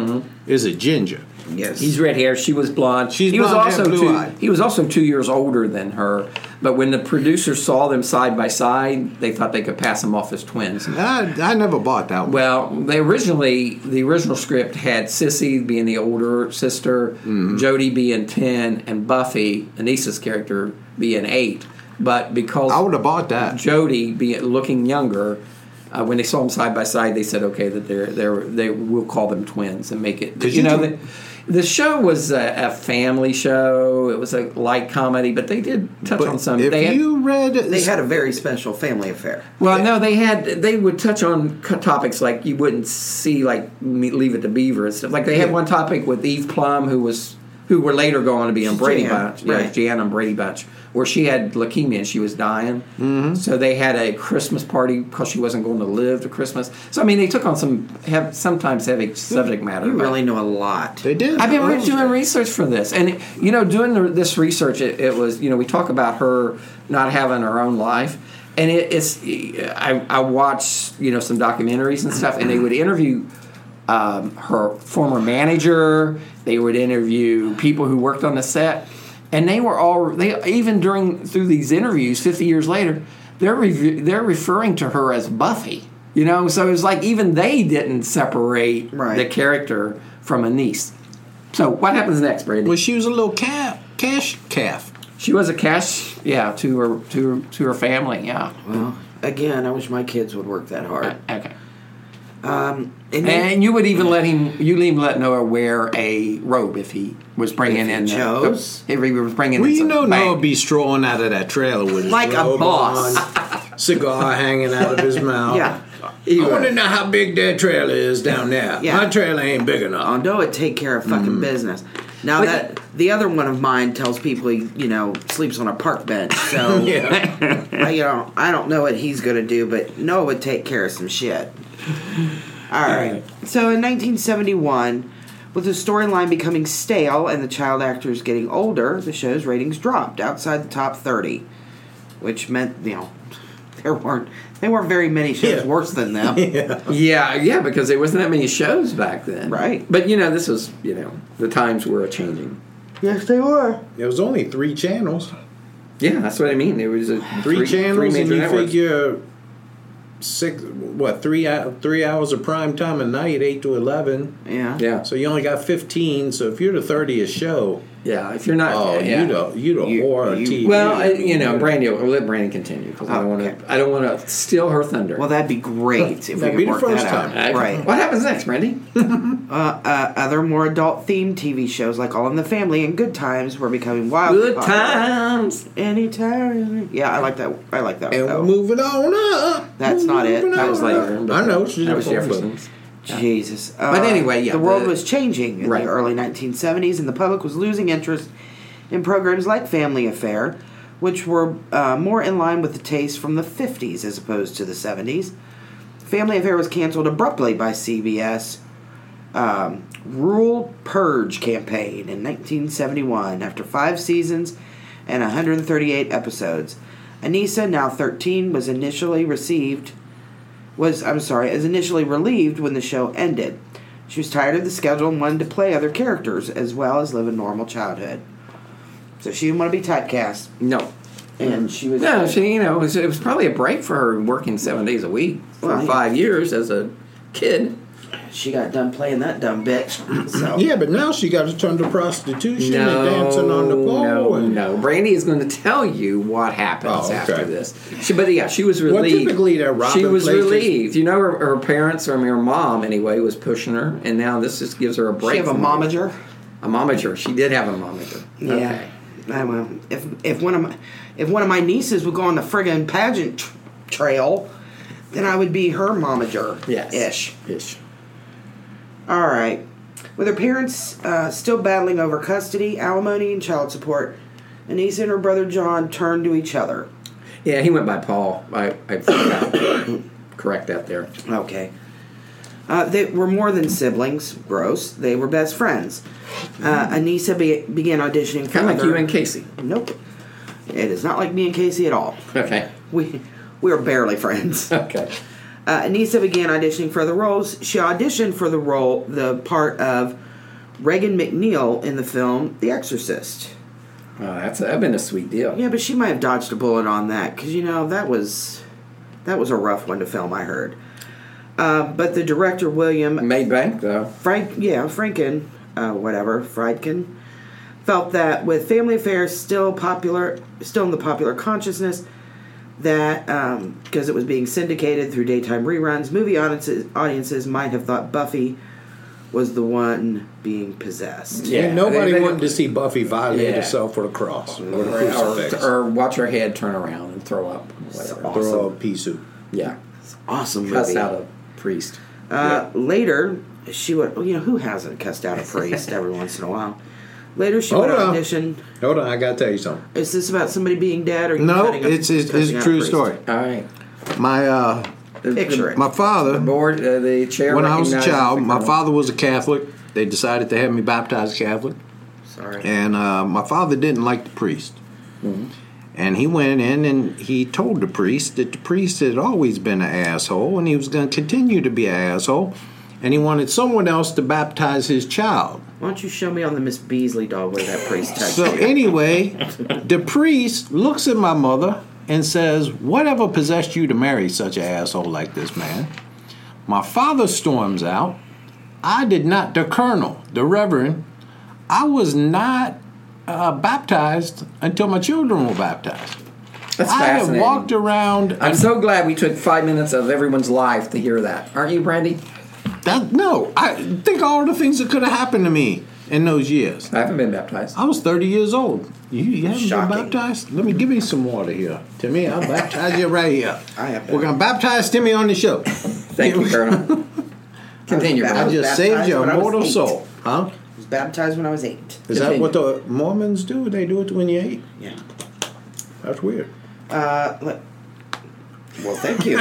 is a ginger. Yes. He's red hair. She was blonde. She's he was blonde hair, also blue two, eyed. He was also two years older than her. But when the producers saw them side by side, they thought they could pass them off as twins. I, I never bought that one. Well, they originally the original script had Sissy being the older sister, Mm-hmm. Jodie being ten, and Buffy, Anissa's character, being eight. But because I would have bought that. Jodie being looking younger, uh, when they saw them side by side, they said, "Okay, that they're they're they will call them twins and make it." 'Cause You you know, can- the, the show was a, a family show. It was a light comedy, but they did touch But on some. if they had, you read, They had a very special family affair. well, no, they had. They would touch on co- topics like you wouldn't see, like me- Leave It to Beaver and stuff. Like they had one topic with Eve Plum, who was who were later going to be on Brady Jan, Bunch, yeah, right. Jan on Brady Bunch, where she had leukemia and she was dying. Mm-hmm. So they had a Christmas party because she wasn't going to live to Christmas. So I mean, they took on some have sometimes heavy subject matter. You but- really know a lot. they did. I've been re- doing research for this, and you know, doing the, this research, it, it was you know we talk about her not having her own life, and it, it's I, I watched you know some documentaries and stuff, and they would interview um, her former manager, they would interview people who worked on the set, and they were all they even during through these interviews, fifty years later, they're rev- they're referring to her as Buffy. You know, so it was like even they didn't separate Right. the character from Anise. So what happens next, Brady? Well, she was a little calf, cash calf. She was a cash, yeah, to her to her, to her family, yeah. Well, again, I wish my kids would work that hard. Okay. Um, and then, And you would even let him, you even let Noah wear a robe if he was bringing If he in. uh, chose. if he was bringing Well, in you some know bang. Noah be strolling out of that trailer with his Like a robe boss. on, cigar hanging out of his mouth. yeah. I want to know how big that trailer is down there. Yeah. My trailer ain't big Oh, enough. Noah take care of fucking business. Now But- that the other one of mine tells people he, you know, sleeps on a park bench. So Yeah. I, you know, I don't know what he's gonna do, but Noah would take care of some shit. All right. So in nineteen seventy-one, with the storyline becoming stale and the child actors getting older, the show's ratings dropped outside the top thirty, which meant you know there weren't there weren't very many shows Yeah. worse than them. Yeah. Yeah, yeah, because there wasn't that many shows back then. Right. But, you know, this was, you know, the times were changing. Yes, they were. There was only three channels. Yeah, that's what I mean. There was a Three, channels, three and major you networks. figure six, what, three, hou- three hours of prime time a night, eight to eleven. Yeah. Yeah, So you only got fifteen. So if you're the thirtieth show, yeah. If you're not, oh, yeah. you the you the You- whore of you- T V. Well, I, you know, Brandy, I'll let Brandy continue because I don't want Okay. to. I don't want to steal her thunder. Well, that'd be great if That'd we be could the work first that out. time. Okay. Right. What happens next, Brandy? Uh, uh, other more adult-themed T V shows like All in the Family and Good Times were becoming wildly Good popular. times. Anytime. Yeah, I like that. I like that. and one, we're though. moving on up. That's We're not it. moving That was on later. up. but I know. It's that was Jefferson. Jefferson's. Jesus. Uh, But anyway, yeah, the world the- was changing in Right. the early nineteen seventies, and the public was losing interest in programs like Family Affair, which were uh, more in line with the taste from the fifties as opposed to the seventies. Family Affair was canceled abruptly by C B S. Um, Rural Purge campaign in nineteen seventy-one after five seasons and one hundred thirty-eight episodes. Anissa, now thirteen, was initially received was I'm sorry, is initially relieved when the show ended. She was tired of the schedule and wanted to play other characters as well as live a normal childhood. So she didn't want to be typecast, No. and she was No, she, you know, it was, it was probably a break for her working seven days a week for Well, yeah. five years as a kid. she got done playing that dumb bitch. So Yeah, but now she got to turn to prostitution and dancing on the pole. no, and, no. Brandy is going to tell you what happens Oh, okay. after this. She, but yeah, she was Well, relieved. typically they're robbing She was places. relieved. You know, her, her parents, or I mean, her mom anyway, was pushing her, and now this just gives her a break. she have a from momager. A momager. She did have a momager. Yeah. Okay. I, well, if if one of my if one of my nieces would go on the friggin' pageant tr- trail, then I would be her momager. Yes. Ish. Ish. All right. With her parents uh, still battling over custody, alimony, and child support, Anissa and her brother John turned to each other. Yeah, he went by Paul. I, I forgot to correct that there. Okay. Uh, they were more than siblings. Gross. They were best friends. Uh, Anissa be- began auditioning for Kind of like other- you and Casey. Nope. It is not like me and Casey at all. Okay. We we are barely friends. Okay. Uh, Anissa began auditioning for the roles. She auditioned for the role, the part of Regan McNeil in the film The Exorcist. Oh, that's that'd been a sweet deal. Yeah, but she might have dodged a bullet on that because you know that was that was a rough one to film. I heard, uh, but the director William Made bank though. Frank, yeah, Franken, uh, whatever Friedkin, felt that with Family Affairs still popular, still in the popular consciousness, that um, because it was being syndicated through daytime reruns, movie audiences audiences might have thought Buffy was the one being possessed. Yeah, Yeah, nobody they- they- wanted to see Buffy violate Yeah. herself for the cross or the Or, crucifix. or, or watch her head turn around and throw up. Whatever. Awesome. Throw a pea soup. Yeah. Awesome Cuss movie. out a priest. Uh, Later, she would. You know, who hasn't cussed out a priest every once in a while? Later, she Hold would on. audition. Hold on, I gotta tell you something. Is this about somebody being dead, or you No, cutting up- it's it's, cussing it's a out true priest? story. All right. My uh, Picture it. my father, Board, uh, the chair. when I was a recognizes child, the my colonel. father was a Catholic. They decided to have me baptized Catholic, Sorry. and uh, my father didn't like the priest. And he went in and he told the priest that the priest had always been an asshole and he was going to continue to be an asshole. And he wanted someone else to baptize his child. Why don't you show me on the Miss Beasley doll where that priest touched So you? anyway, the priest looks at my mother and says, "Whatever possessed you to marry such an asshole like this man?" My father storms out. I did not, the colonel, the reverend, I was not uh, baptized until my children were baptized. That's I have fascinating. walked around. I'm so glad we took five minutes of everyone's life to hear that. Aren't you, Brandy? That, no, I think all the things that could have happened to me in those years. I haven't been baptized. I was thirty years old. You, you haven't Shocking. been baptized? Let me give me some water here. Timmy, I'll baptize you right here. I have We're going to baptize Timmy on the show. Thank you, Colonel. Continue, I I Brandy. was just saved baptized your when I was immortal eight. soul. Huh? I was baptized when I was eight. Is that what the Mormons do? They do it when you're eight? Yeah. That's weird. Uh, let, well, thank you.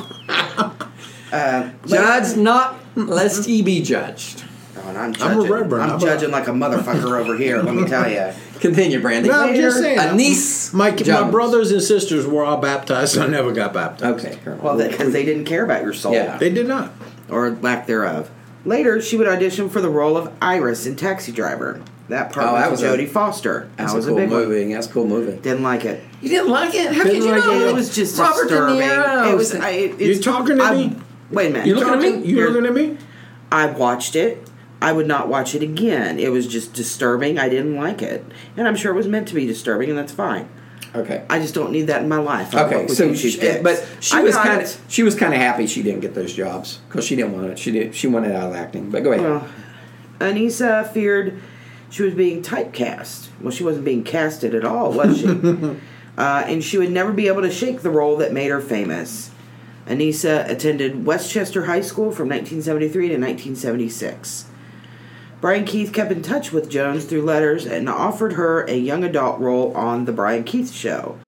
uh, Judge not lest he be judged. Oh, and I'm I'm a judging. reverend. I'm I'm a- judging like a motherfucker over here. Let me tell you. Continue, Brandy. No, I'm just saying. A niece. My, my Jones. brothers and sisters were all baptized. I never got baptized. Okay, Colonel. Well, because they didn't care about your soul. Yeah. They did not. Or lack thereof. Later, she would audition for the role of Iris in Taxi Driver. That part Oh, was, that was a- Jodie Foster. That's that was a cool big one. movie. That's a cool movie. Didn't like it. You didn't like it? How Didn't could you like not? it. It was just Robert De disturbing. Niro. It was. I, it, it's, You talking to I- me? Wait a minute. You looking at me? Talking- You you're- looking at me? I watched it. I would not watch it again. It was just disturbing. I didn't like it, and I'm sure it was meant to be disturbing, and that's fine. Okay. I just don't need that in my life. I Okay, work with so you she, sticks. but she I was got kind it. of she was kind of happy she didn't get those jobs because she didn't want it. She did. She wanted out of acting. But go ahead. Well, Anissa feared she was being typecast. Well, she wasn't being casted at all, was she? uh, and she would never be able to shake the role that made her famous. Anissa attended Westchester High School from nineteen seventy-three to nineteen seventy-six. Brian Keith kept in touch with Jones through letters and offered her a young adult role on The Brian Keith Show.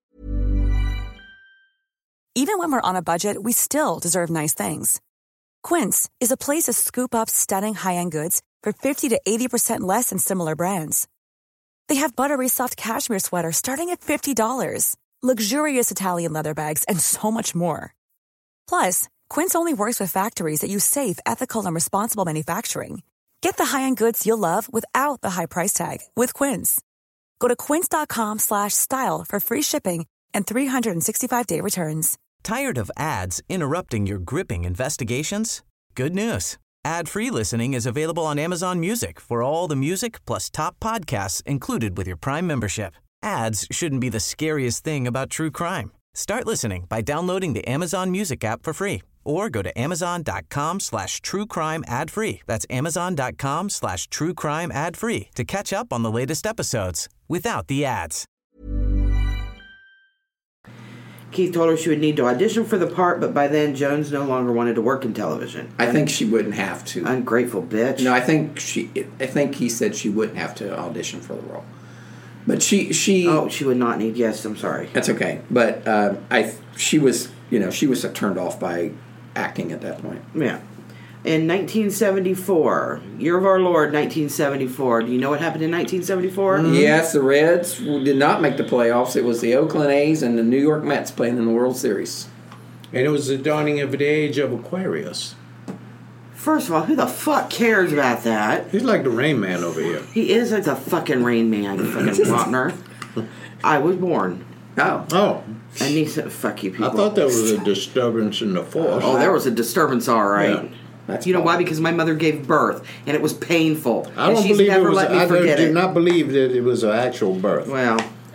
Even when we're on a budget, we still deserve nice things. Quince is a place to scoop up stunning high-end goods for fifty to eighty percent less than similar brands. They have buttery soft cashmere sweaters starting at fifty dollars, luxurious Italian leather bags, and so much more. Plus, Quince only works with factories that use safe, ethical, and responsible manufacturing. Get the high-end goods you'll love without the high price tag with Quince. Go to quince.com slash style for free shipping and three sixty-five day returns. Tired of ads interrupting your gripping investigations? Good news. Ad-free listening is available on Amazon Music for all the music plus top podcasts included with your Prime membership. Ads shouldn't be the scariest thing about true crime. Start listening by downloading the Amazon Music app for free or go to amazon.com slash true crime ad free. That's amazon.com slash true crime ad free to catch up on the latest episodes without the ads. Keith told her she would need to audition for the part, but by then Jones no longer wanted to work in television. I think she wouldn't have to. Ungrateful bitch. No, I think she. I think he said she wouldn't have to audition for the role, but she. She. Oh, she would not need. Yes, I'm sorry. That's okay. But uh, I. She was. You know, she was turned off by acting at that point. Yeah. In nineteen seventy-four, year of our Lord, nineteen seventy-four. Do you know what happened in nineteen seventy-four? Yes, the Reds did not make the playoffs. It was the Oakland A's and the New York Mets playing in the World Series. And it was the dawning of the age of Aquarius. First of all, who the fuck cares about that? He's like the Rain Man over here. He is like the fucking Rain Man, you fucking Rotner. I was born. Oh. Oh. And he said, fuck you people. I thought that was a disturbance in the force. Oh, there was a disturbance, all right. Yeah. That's you know fine. why? Because my mother gave birth, and it was painful. I and don't she's believe never it was. let me I forget do it. not believe that it was an actual birth. Well,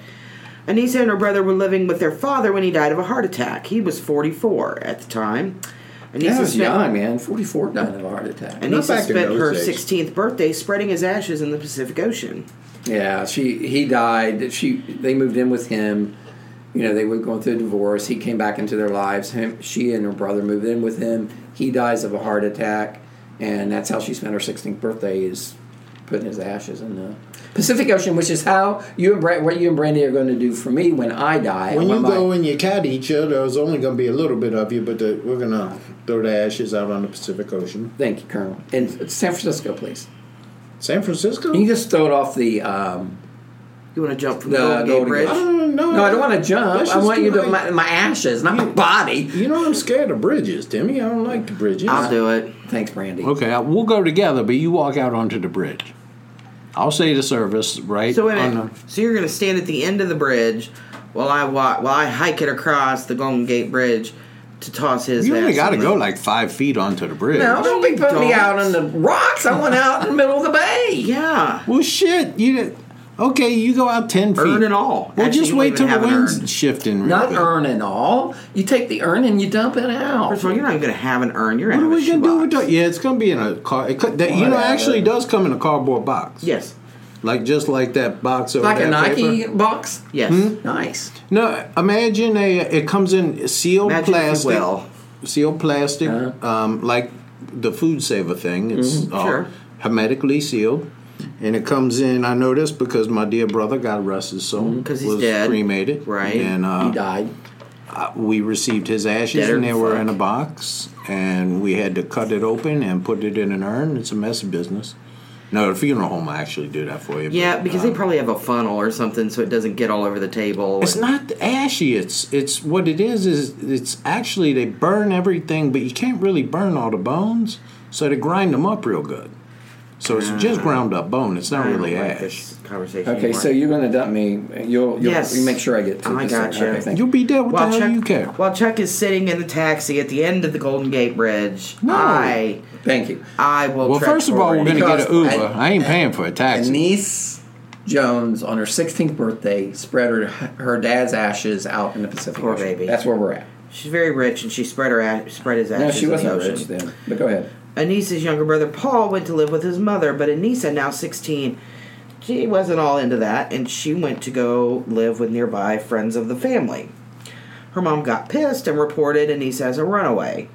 Anissa and her brother were living with their father when he died of a heart attack. He was forty-four at the time. Anissa That was spent, young, man. forty-four died of a heart attack. Not Anissa back in spent those her days. sixteenth birthday spreading his ashes in the Pacific Ocean. Yeah, she he died. She they moved in with him. You know, they were going through a divorce. He came back into their lives. Him, she and her brother moved in with him. He dies of a heart attack, and that's how she spent her sixteenth birthday, is putting his ashes in the Pacific Ocean, which is how you and Brand, what you and Brandy are going to do for me when I die. When I you want go my- and you cat each other, there's only going to be a little bit of you, but the, we're going to throw the ashes out on the Pacific Ocean. Thank you, Colonel. In San Francisco, please. San Francisco? You can just throw it off the um, You want to jump from the the Golden Gate Golden Bridge? I don't know. No, I don't want to jump. That's I just want you too to high. my, my ashes, not my body. You know I'm scared of bridges, Timmy. I don't like the bridges. I'll do it. Thanks, Brandy. Okay, I- we'll go together, but you walk out onto the bridge. I'll say the service, right? So wait a on minute. So you're going to stand at the end of the bridge while I walk, while I hike it across the Golden Gate Bridge to toss his. the, you only ass got to in go the- like five feet onto the bridge. No, don't be putting me Don't. out on the rocks. I went out in the middle of the bay. Yeah. Well, shit. You did- okay? You go out ten feet. Urn and all. Well, Actually, just you wait don't till even the have an wind's urn. shifting. real Not good. urn and all. You take the urn and you dump it out. First of all, you're not even going to have an urn. You're What going are to we have a gonna do with shoebox. that? Yeah, it's gonna be in a car. It could, that, you know, Whatever. actually, it does come in a cardboard box. Yes. Like just like that box over Like a there, Nike paper. box? Yes. Nice. No, imagine a. It comes in sealed Imagine if you plastic. will. Sealed plastic, Uh-huh. um, like the food saver thing. It's all Sure. hermetically sealed, and it comes in. I know this because my dear brother, God rest his soul, 'Cause he's was dead. cremated. Right. and uh, He died. uh, we received his ashes, Dead or and they were fuck. in a box, and we had to cut it open and put it in an urn. It's a messy business. No, the funeral home will actually do that for you. Yeah, but, because uh, they probably have a funnel or something so it doesn't get all over the table. It's not ashy. It's it's what it is. Is it's actually they burn everything, but you can't really burn all the bones, so they grind them up real good. So it's just ground up bone. It's not I don't really like ash. this conversation Okay, anymore. so you're going to dump me. You'll, you'll Yes. you make sure I get to I this. gotcha. Okay, thank You'll you. be dead. What While the hell Chuck, you care? while Chuck is sitting in the taxi at the end of the Golden Gate Bridge, No. I Thank you. I will. Well, trek first of all, forward. we're going to get Because an Uber. I- I, ain't paying for a taxi. Denise Jones, on her sixteenth birthday, spread her her dad's ashes out in the Pacific Poor Ocean. baby. That's where we're at. She's very rich, and she spread her ash, spread his ashes. No, she in wasn't the ocean. rich then. But go ahead. Anissa's younger brother Paul went to live with his mother, but Anissa, now sixteen, she wasn't all into that, and she went to go live with nearby friends of the family. Her mom got pissed and reported Anissa as a runaway.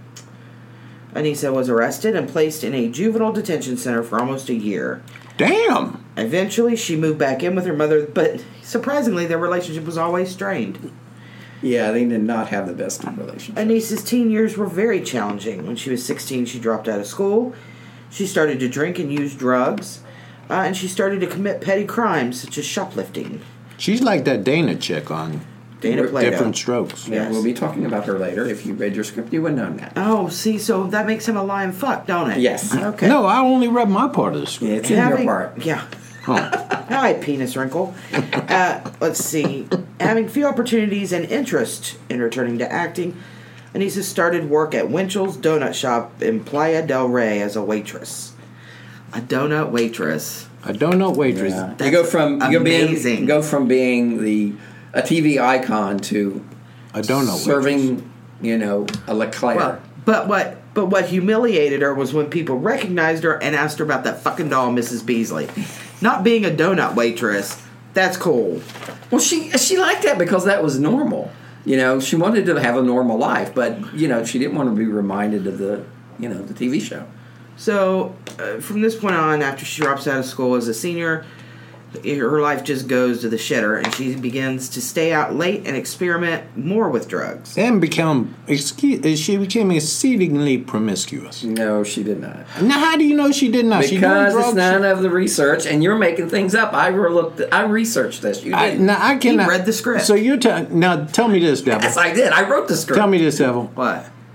Anissa was arrested and placed in a juvenile detention center for almost a year. Damn. Eventually, she moved back in with her mother, but surprisingly, their relationship was always strained. Yeah, they did not have the best relationship. Anissa's teen years were very challenging. When she was sixteen, she dropped out of school. She started to drink and use drugs. Uh, and she started to commit petty crimes such as shoplifting. She's like that Dana chick on Dana Plato. Different Strokes. Yeah, Yes. we'll be talking about her later. If you read your script, you would know that. Oh, see, so that makes him a lying fuck, don't it? Yes. Okay. No, I only read my part of the Yeah, script. it's in Having- your part. Yeah. Huh. Hi, penis wrinkle. Uh, let's see. Having few opportunities and interest in returning to acting, Anissa started work at Winchell's Donut Shop in Playa del Rey as a waitress. A donut waitress. A donut waitress. Yeah. You That's go from you go being amazing. go from being the a T V icon to A donut serving, waitress. you know, a Leclerc. Well, but what but what humiliated her was when people recognized her and asked her about that fucking doll, Missus Beasley. Not being a donut waitress, that's cool. Well, she she liked that because that was normal. You know, she wanted to have a normal life, but you know, she didn't want to be reminded of the you know the T V show. So, uh, from this point on, after she drops out of school as a senior, her life just goes to the shitter, and she begins to stay out late and experiment more with drugs. And become, excuse, she became exceedingly promiscuous. No, she did not. Now, how do you know she did not? she doing Because drugs? it's none of the research, and you're making things up. I looked. I researched this. You I, didn't. now I cannot. read the script. So you're telling now. Tell me this, Devil. Yes, I did. I wrote the script. Tell me this, Devil. What?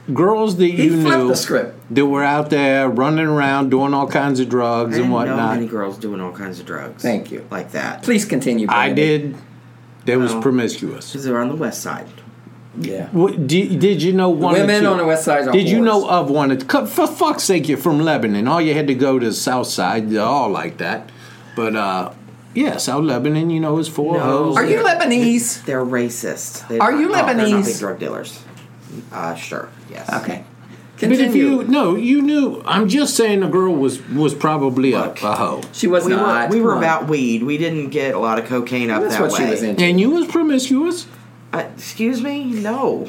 girls that He you flipped knew the script. that were out there running around doing all kinds of drugs I didn't and know whatnot. many girls doing all kinds of drugs. Thank you. Like that. Please continue. I Brandon. did. That was Well, promiscuous. Because they're on the west side. Yeah. What, did, did you know one? Women or two, on the west side are Did you whores. know of one? That, for fuck's sake, you're from Lebanon. All you had to go to the south side. They're all like that. But uh, yeah, South Lebanon, you know, is full of No. hoes. Are you Lebanese? They're racist. They, Are you no, They're not Lebanese? big drug dealers. Uh, sure. Yes. Okay. But if Continue. you no, you knew. I'm just saying the girl was was probably a, Look. a hoe, She was We not. were we Come were on. about weed. We didn't get a lot of cocaine up That's that what way. she was into. and you was promiscuous. Uh, excuse me? No.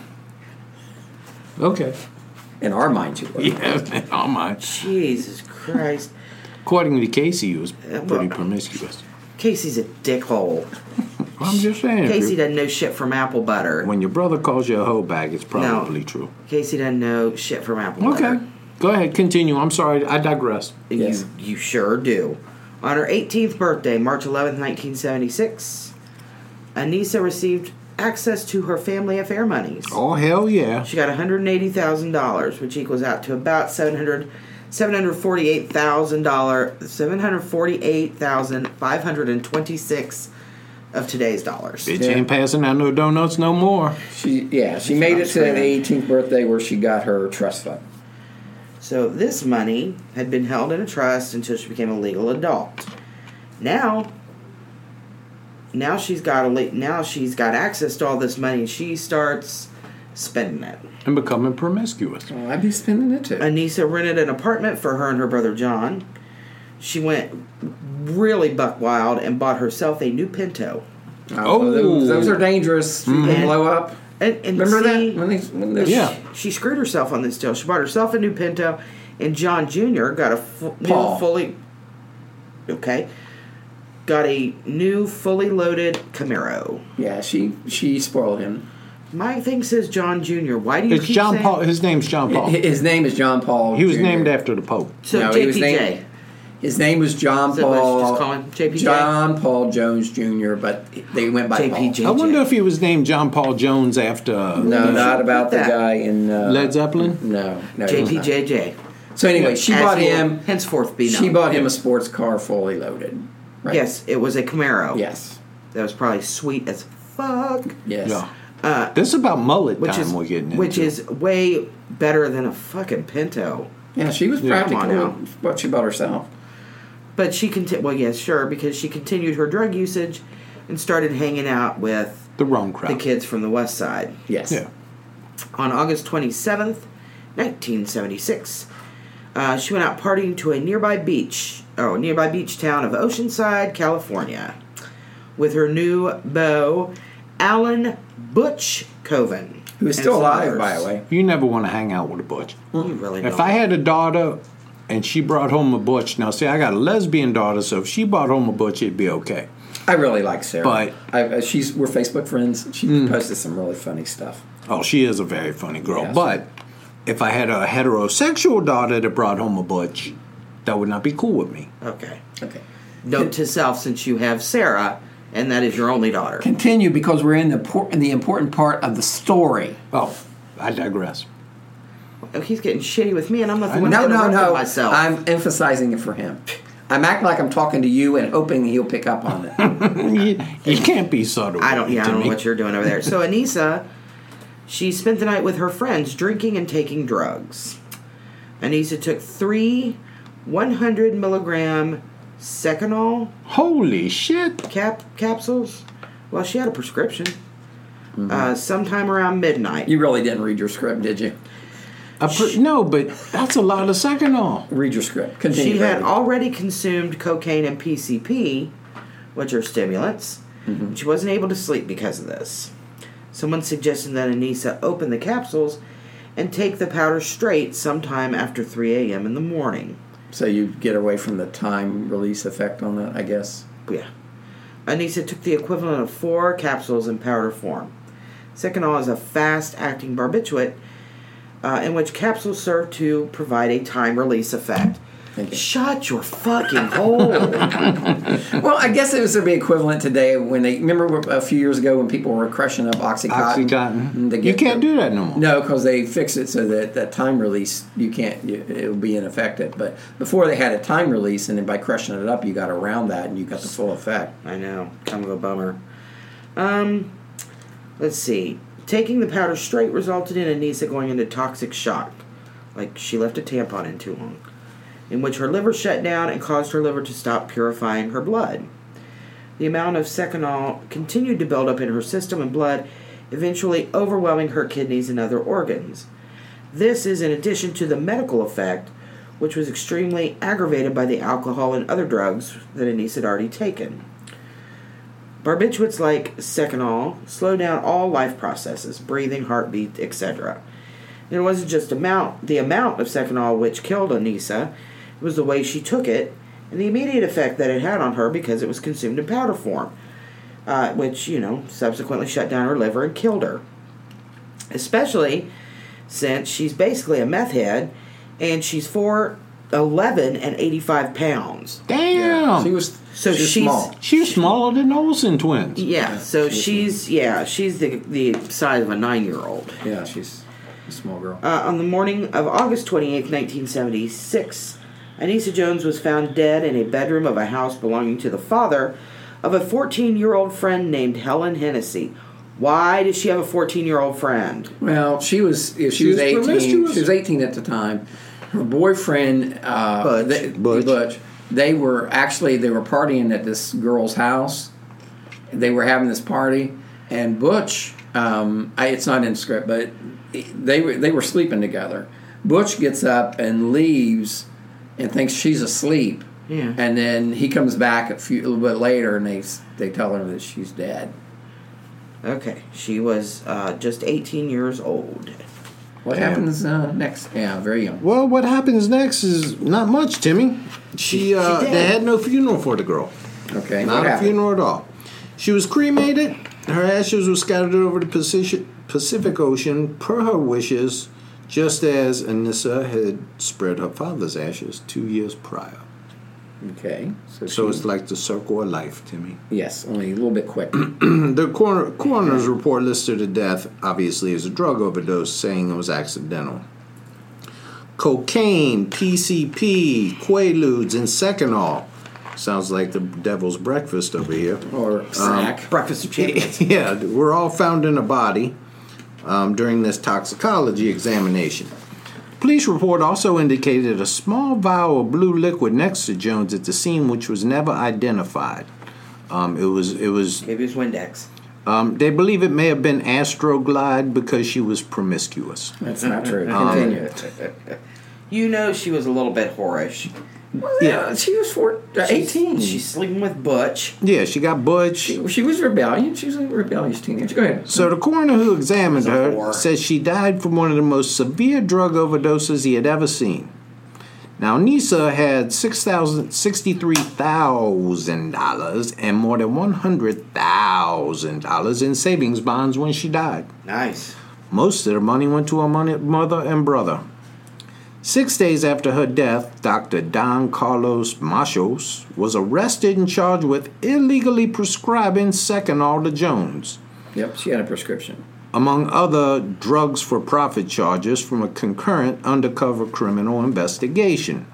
Okay. In our mind, she was. Yeah, oh my. Jesus Christ. According to Casey, he was well- pretty promiscuous. Casey's a dickhole. I'm just saying. Casey dude, doesn't know shit from apple butter. when your brother calls you a hoe bag, it's probably true. Casey doesn't know shit from apple Okay. butter. Go ahead, continue. I'm sorry, I digress. Yes. You, you sure do. On her eighteenth birthday, March eleventh, nineteen seventy-six, Anissa received access to her family affair monies. Oh, hell yeah. She got one hundred eighty thousand dollars, which equals out to about seven hundred, seven hundred forty-eight thousand dollars, seven hundred forty-eight thousand five hundred twenty-six of today's dollars. Bitch Yeah. ain't passing out no donuts no more. She yeah. She made it to the eighteenth birthday where she got her trust fund. So this money had been held in a trust until she became a legal adult. Now, now she's got a le- now she's got access to all this money, and she starts spending it. And becoming promiscuous. Oh, I'd be spending it too. Anissa rented an apartment for her and her brother John. She went really buck wild and bought herself a new Pinto. Oh, those, those are dangerous. They Mhm. blow up. And, and Remember see, that when they when they Yeah. She screwed herself on this deal. She bought herself a new Pinto, and John Junior got a fu- Paul. new fully okay, got a new fully loaded Camaro. Yeah, she she spoiled him. My thing says John Junior Why do you It's keep John saying Paul. His name's John Paul. Hi- His name is John Paul. He was Junior named after the Pope. So No, he J was P J. named- His name was John So let's Paul. just call him J P J? John Paul Jones Junior But they went by J P J. Paul. I wonder if he was named John Paul Jones after uh, No, not about the that. guy in uh, Led Zeppelin. No, no. he was not. J P J J. So anyway, she As bought will him. henceforth be known. She bought him a sports car fully loaded. Right? Yes, it was a Camaro. Yes. That was probably sweet as fuck. Yes. Yeah. this is about mullet Which time is we're getting into. which is way better than a fucking Pinto. Yeah, she was Yeah. practical Come on now. with what she bought herself. But she continued. Well, yes, sure, because she continued her drug usage and started hanging out with the wrong the crowd. kids from the West Side. Yes. Yeah. On August twenty-seventh, nineteen seventy-six, uh, she went out partying to a nearby beach, oh, nearby beach town of Oceanside, California, with her new beau, Alan Butch Coven. Who is and still some alive, others. by the way. You never want to hang out with a butch. You really If don't. I had a daughter and she brought home a butch, now see, I got a lesbian daughter, so if she brought home a butch, it'd be okay. I really like Sarah. But- I, uh, she's we're Facebook friends. She Mm. posted some really funny stuff. Oh, she is a very funny girl. Yes. But if I had a heterosexual daughter that brought home a butch, that would not be cool with me. Okay. Okay. Note to self, since you have Sarah, and that is your only daughter. Continue because we're in the por- in the important part of the story. Oh, I digress. Oh, he's getting shitty with me, and I'm not the one No, that no, interrupted no. myself. I'm emphasizing it for him. I'm acting like I'm talking to you and hoping he'll pick up on it. you, you can't be subtle. I don't. with it Yeah, I to don't know me. what you're doing over there. So Anissa, she spent the night with her friends, drinking and taking drugs. Anissa took three one hundred milligram Seconal Holy shit. cap capsules. Well, she had a prescription. Mm-hmm. Uh, sometime around midnight. You really didn't read your script, did you? A pre- no, but that's a lot of Seconal. Read your script. Continue. She had baby. already consumed cocaine and P C P, which are stimulants. Mm-hmm. She wasn't able to sleep because of this. Someone suggested that Anissa open the capsules and take the powder straight sometime after three a.m. in the morning. So you get away from the time release effect on that, I guess. Yeah. Anissa took the equivalent of four capsules in powder form. Seconal is a fast-acting barbiturate uh, in which capsules serve to provide a time release effect. Thank you. Shut your fucking hole. Well, I guess it was the equivalent today when they remember a few years ago when people were crushing up Oxycontin. Oxycontin. to You get can't the- do that no more. No, because they fixed it so that that time release you can't. You, it will be ineffective. But before they had a time release, and then by crushing it up, you got around that and you got the full effect. I know. Kind of a bummer. Um, let's see. Taking the powder straight resulted in Anissa going into toxic shock, like she left a tampon in too long, in which her liver shut down and caused her liver to stop purifying her blood. The amount of Seconal continued to build up in her system and blood, eventually overwhelming her kidneys and other organs. This is in addition to the medical effect, which was extremely aggravated by the alcohol and other drugs that Anissa had already taken. Barbiturates like Seconal slow down all life processes, breathing, heartbeat, et cetera. It wasn't just amount, the amount of Seconal which killed Anissa, it was the way she took it and the immediate effect that it had on her because it was consumed in powder form, uh, which, you know, subsequently shut down her liver and killed her. Especially since she's basically a meth head and she's four eleven and eighty-five pounds. Damn. She was So she was she's- small. She was smaller than the Olsen twins. Yeah, so she's, yeah, she's the, the size of a nine-year-old. Yeah, she's a small girl. Uh, on the morning of August twenty-eighth, nineteen seventy-six, Anissa Jones was found dead in a bedroom of a house belonging to the father of a fourteen-year-old friend named Helen Hennessy. Why does she have a fourteen-year-old friend? Well, she was if she, She was was eighteen. promiscuous. She was eighteen at the time. Her boyfriend, uh, Butch. they, Butch. Butch, they were actually they were partying at this girl's house. They were having this party, and Butch. Um, I, it's not in the script, but they were they were sleeping together. Butch gets up and leaves, and thinks she's asleep. Yeah. And then he comes back a few a little bit later, and they they tell her that she's dead. Okay, she was uh, just eighteen years old. What Damn. happens uh, next? Yeah, very young. Well, what happens next is not much, Timmy. She, uh, did. they had no funeral for the girl. Okay, Not what a happened? funeral at all. She was cremated. Her ashes were scattered over the Pacific, Pacific Ocean per her wishes, just as Anissa had spread her father's ashes two years prior. Okay, so, So she- it's like the circle of life, Timmy. yes, only a little bit quick. The coroner, coroner's report listed the death, obviously, as a drug overdose, saying it was accidental. Cocaine, P C P, Quaaludes, and Seconal. Sounds like the devil's breakfast over here. Or snack. Breakfast of champions. Yeah, were all found in the body um, during this toxicology examination. Police report also indicated a small vial of blue liquid next to Jones at the scene, which was never identified. Um, it was it was. Maybe it was Windex. Um, they believe it may have been Astroglide because she was promiscuous. That's not true. Continue. You know she was a little bit whorish. yeah, she was four, uh, eighteen. She's sleeping with Butch. Yeah, she got Butch. she, she was rebellious. She was a rebellious teenager. Go ahead. So the coroner who examined It's a her whore. says she died from one of the most severe drug overdoses he had ever seen. Now, Nisa had six thousand, sixty-three thousand dollars and more than one hundred thousand dollars in savings bonds when she died. Nice. Most of the money went to her money, mother and brother. Six days after her death, Doctor Don Carlos Machos was arrested and charged with illegally prescribing Seconal to Jones, Yep, she had a prescription. among other drugs for profit charges from a concurrent undercover criminal investigation.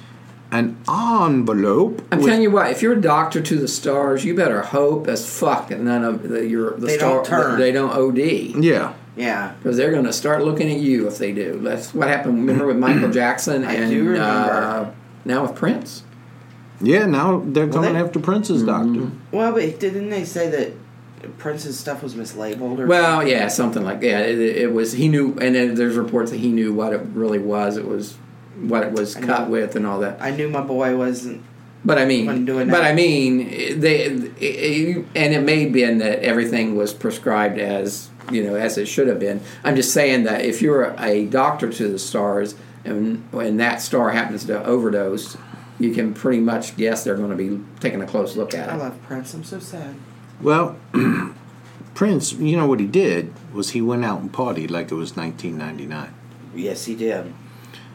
An envelope. I'm with- telling you what, if you're a doctor to the stars, you better hope as fuck that none of the, your the They star don't turn. they don't O D. Yeah. Yeah. Because they're going to start looking at you if they do. That's what happened. Remember with Michael Jackson I and do remember. Uh, now with Prince. Yeah, now they're coming they- after Prince's doctor. Well, but didn't they say that Prince's stuff was mislabeled? Or Well, something? yeah, something like that. It, it was he knew, and then there's reports that he knew what it really was. It was what it was I cut know. with and all that. I knew my boy wasn't. But I mean, Wasn't doing but that. I mean, they it, it- and it may have been that everything was prescribed as you know as it should have been. I'm just saying that if you're a doctor to the stars and when that star happens to overdose, you can pretty much guess they're going to be taking a close look at I it. love Prince. I'm so sad. Well, Prince, you know what he did was he went out and partied like it was nineteen ninety-nine. Yes, he did.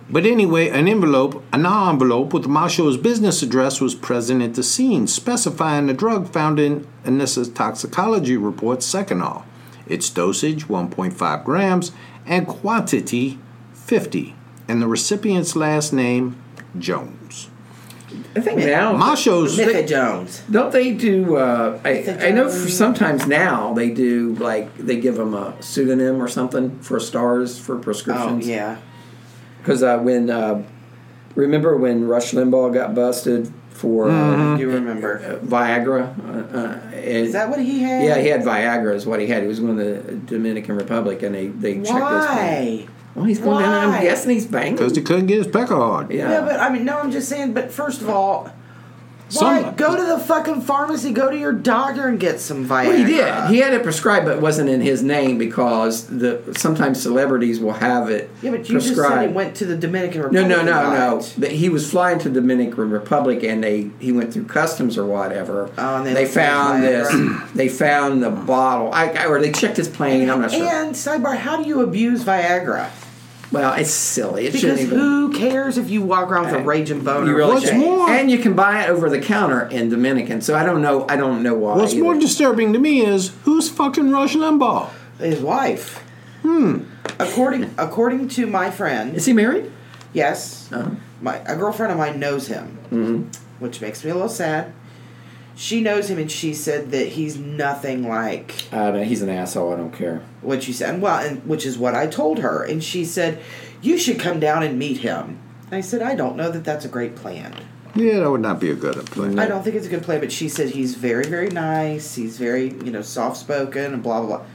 But anyway, an envelope, an envelope with Masho's business address was present at the scene, specifying the drug found in Anissa's toxicology report, Seconal. Its dosage, one point five grams, and quantity, fifty. And the recipient's last name, Jones. I think now Masho's Micah Jones. Don't they do? Uh, I Micah I know for Jones. sometimes now they do like they give them a pseudonym or something for stars for Oh, prescriptions. yeah. Because uh, when uh, remember when Rush Limbaugh got busted for uh, I do remember. uh, Viagra? Uh, uh, and- Is that what he had? Yeah, he had Viagra. Is what he had. He was going to the Dominican Republic, and they they checked his. Why? Well, he's going down. Why? I'm guessing he's banging. Because he couldn't get his pecker hard. Yeah. Yeah, but I mean, no, I'm just saying. But first of all, Some- why go to the fucking pharmacy, go to your doctor, and get some Viagra? Well, he did. He had it prescribed, but it wasn't in his name because the sometimes celebrities will have it Yeah, but you prescribed. just said he went to the Dominican No, Republic. no, no, no. right? But he was flying to the Dominican Republic, and they he went through customs or whatever. Oh, and they they looked at found this. Viagra. They found the bottle. I, I or they checked his plane. I'm not sure. And sidebar, how do you abuse Viagra? Well, it's silly. It Because shouldn't even. who cares if you walk around with a raging boner? You really What's shouldn't. more- And you can buy it over the counter in Dominican. So I don't know. I don't know why. What's either. more disturbing to me is, who's fucking Rush Limbaugh? His wife. Hmm. According according to my friend, Is he married? yes, Uh-huh. my a girlfriend of mine knows him, Mm-hmm. which makes me a little sad. She knows him, and she said that he's nothing like Uh, no, he's an asshole. I don't care. what you said. Well, and which is what I told her, and she said, "You should come down and meet him." And I said, "I don't know that that's a great plan. Yeah, that would not be a good plan. I don't think it's a good plan." But she said he's very, very nice. He's very, you know, soft spoken and blah blah blah.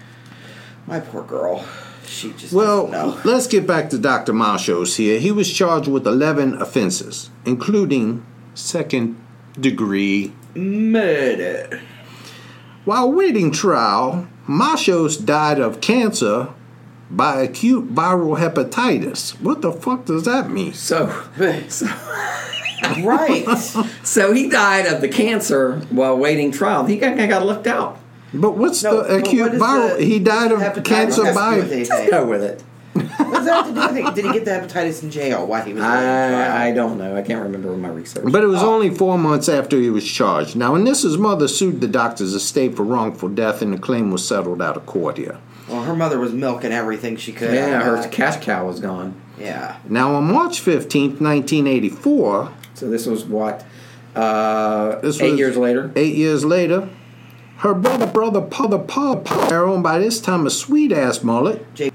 My poor girl, she just Well, doesn't know. let's get back to Doctor Mashos here. He was charged with eleven offenses, including second degree. Murder. While waiting trial, Mashos died of cancer by acute viral hepatitis. What the fuck does that mean? So, Right. so he died of the cancer while waiting trial. He got, got looked out. But what's No, the but acute what is viral? the He died of hepatitis cancer has to do by. with anything? Go with it. What does that have to do with it? Did he get the hepatitis in jail while he was waiting trial? I, I don't know. I can't remember my research. But it was only four months after he was charged. Now, Anissa's mother sued the doctor's estate for wrongful death, and the claim was settled out of court here. Well, her mother was milking everything she could. yeah, out of her that. cash cow was gone. Yeah. Now, on March fifteenth, nineteen eighty-four, So this was what? Uh, This eight was- years later? eight years later, her brother, brother, brother, Paul, owned by this time a sweet-ass mullet, Jake.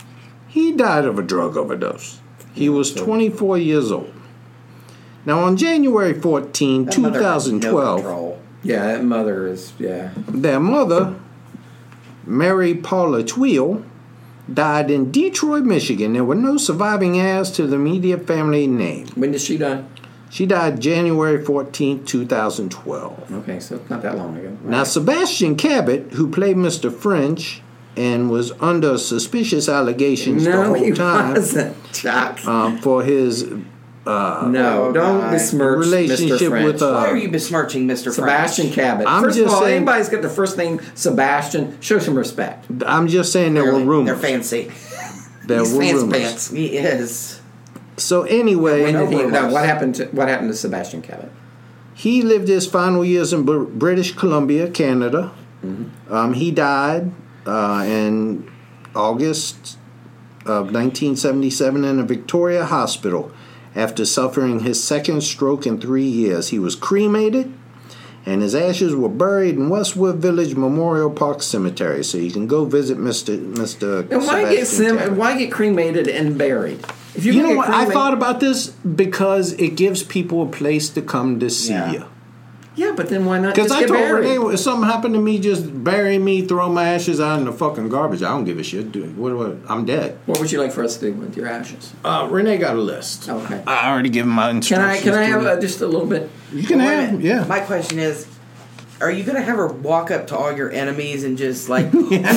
he died of a drug overdose. He was twenty-four years old. Now, on January fourteenth, That mother has no twenty twelve, control. Yeah, that mother is, yeah. their mother, Mary Paula Tweel, died in Detroit, Michigan. There were no surviving heirs to the immediate family name. When did she die? She died January fourteenth, twenty twelve. Okay, so it's not that long ago. Now, Sebastian Cabot, who played Mister French and was under suspicious allegations the No, whole he time wasn't, Chuck. um, for his no, oh, don't God. besmirch Mister relationship French. with uh, Why are you besmirching Mister Sebastian French? Cabot. I'm First just of all, saying- anybody's got the first name Sebastian, show some respect. I'm just saying there were Clearly, rumors. They're fancy. There He's were fancy rumors. pants. He is. So anyway, When did he, rumors. no, what happened to what happened to Sebastian Cabot? he lived his final years in Br- British Columbia, Canada. Mm-hmm. Um, he died uh, in August of nineteen seventy-seven in a Victoria hospital after suffering his second stroke in three years. He was cremated, and his ashes were buried in Westwood Village Memorial Park Cemetery. So you can go visit Mister Mister And why get Sebastian sim- Cabot. why get cremated and buried? If You gonna know get what? I cremated- thought about this because it gives people a place to come to see Yeah. you. Yeah, but then why not Because just I get told buried? Renee, if something happened to me, just bury me, throw my ashes out in the fucking garbage. I don't give a shit. Dude. What, what, I'm dead. What would you like for us to do with your ashes? Uh, Renee got a list. Okay. I already given my Can instructions. I can I to have her. uh, just a little bit? You can Wait a have, minute. yeah. My question is, are you going to have her walk up to all your enemies and just like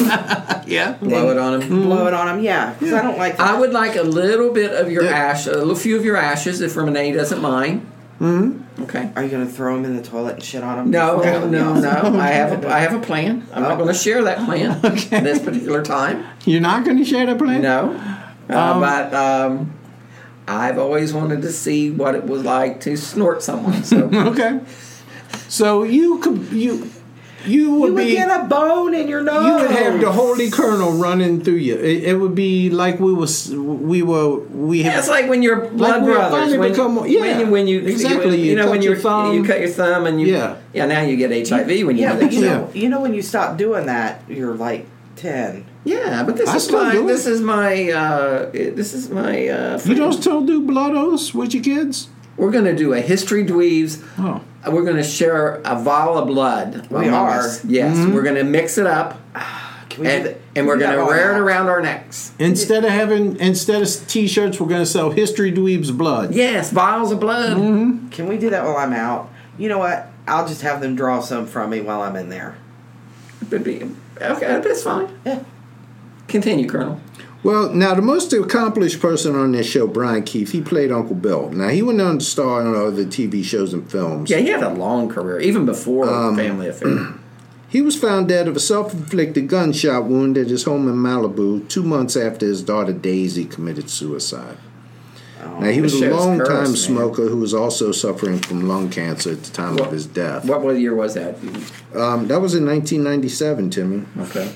yeah. Blow it on him. blow it on them? Yeah, because I don't like that. I would like a little bit of your Yeah. ash, a little few of your ashes, if Renee doesn't mind. Mm-hmm. Okay. Are you going to throw them in the toilet and shit on them? No, no, no, no. I have a, I have a plan. I'm not going to share that plan at this particular time. You're not going to share that plan? No. Uh, but um, I've always wanted to see what it was like to snort someone. So Okay. So you could you you would You would be get a bone in your nose. you would have the Holy Colonel running through you. It, it would be like we was we were we yeah, had it's like when you're blood Like we brothers. finally When, become- yeah, when you, when you exactly. You, You know cut when your you thumb. you cut your thumb and you Yeah. yeah now you get H I V when you Yeah, do but that you shit. know, you know when you stop doing that, you're like ten. Yeah, but this I is still my do it. this is my uh, this is my. Uh, You freedom. don't still do blood oaths with your kids? We're gonna do a history dweebs. Oh. We're gonna share a vial of blood. We among are. us. Yes, Mm-hmm. we're gonna mix it up, Can we do and, that? and Can we're we do that gonna while wear I'm it out? around our necks. Instead of having instead of t-shirts, we're going to sell History Dweebs blood. Yes, vials of blood. Can we do that while I'm out? You know what? I'll just have them draw some from me while I'm in there. Would be okay. That's fine. Yeah. Continue, Colonel. Well, now the most accomplished person on this show, Brian Keith, he played Uncle Bill. Now he went on to star in other T V shows and films. Yeah, he had a long career, even before Um, Family Affair. He was found dead of a self-inflicted gunshot wound at his home in Malibu two months after his daughter Daisy committed suicide. Oh, now he was this a show's long-time cursed, man. smoker who was also suffering from lung cancer at the time What- of his death. What what year was that? Um, that was in nineteen ninety-seven, Timmy. Okay.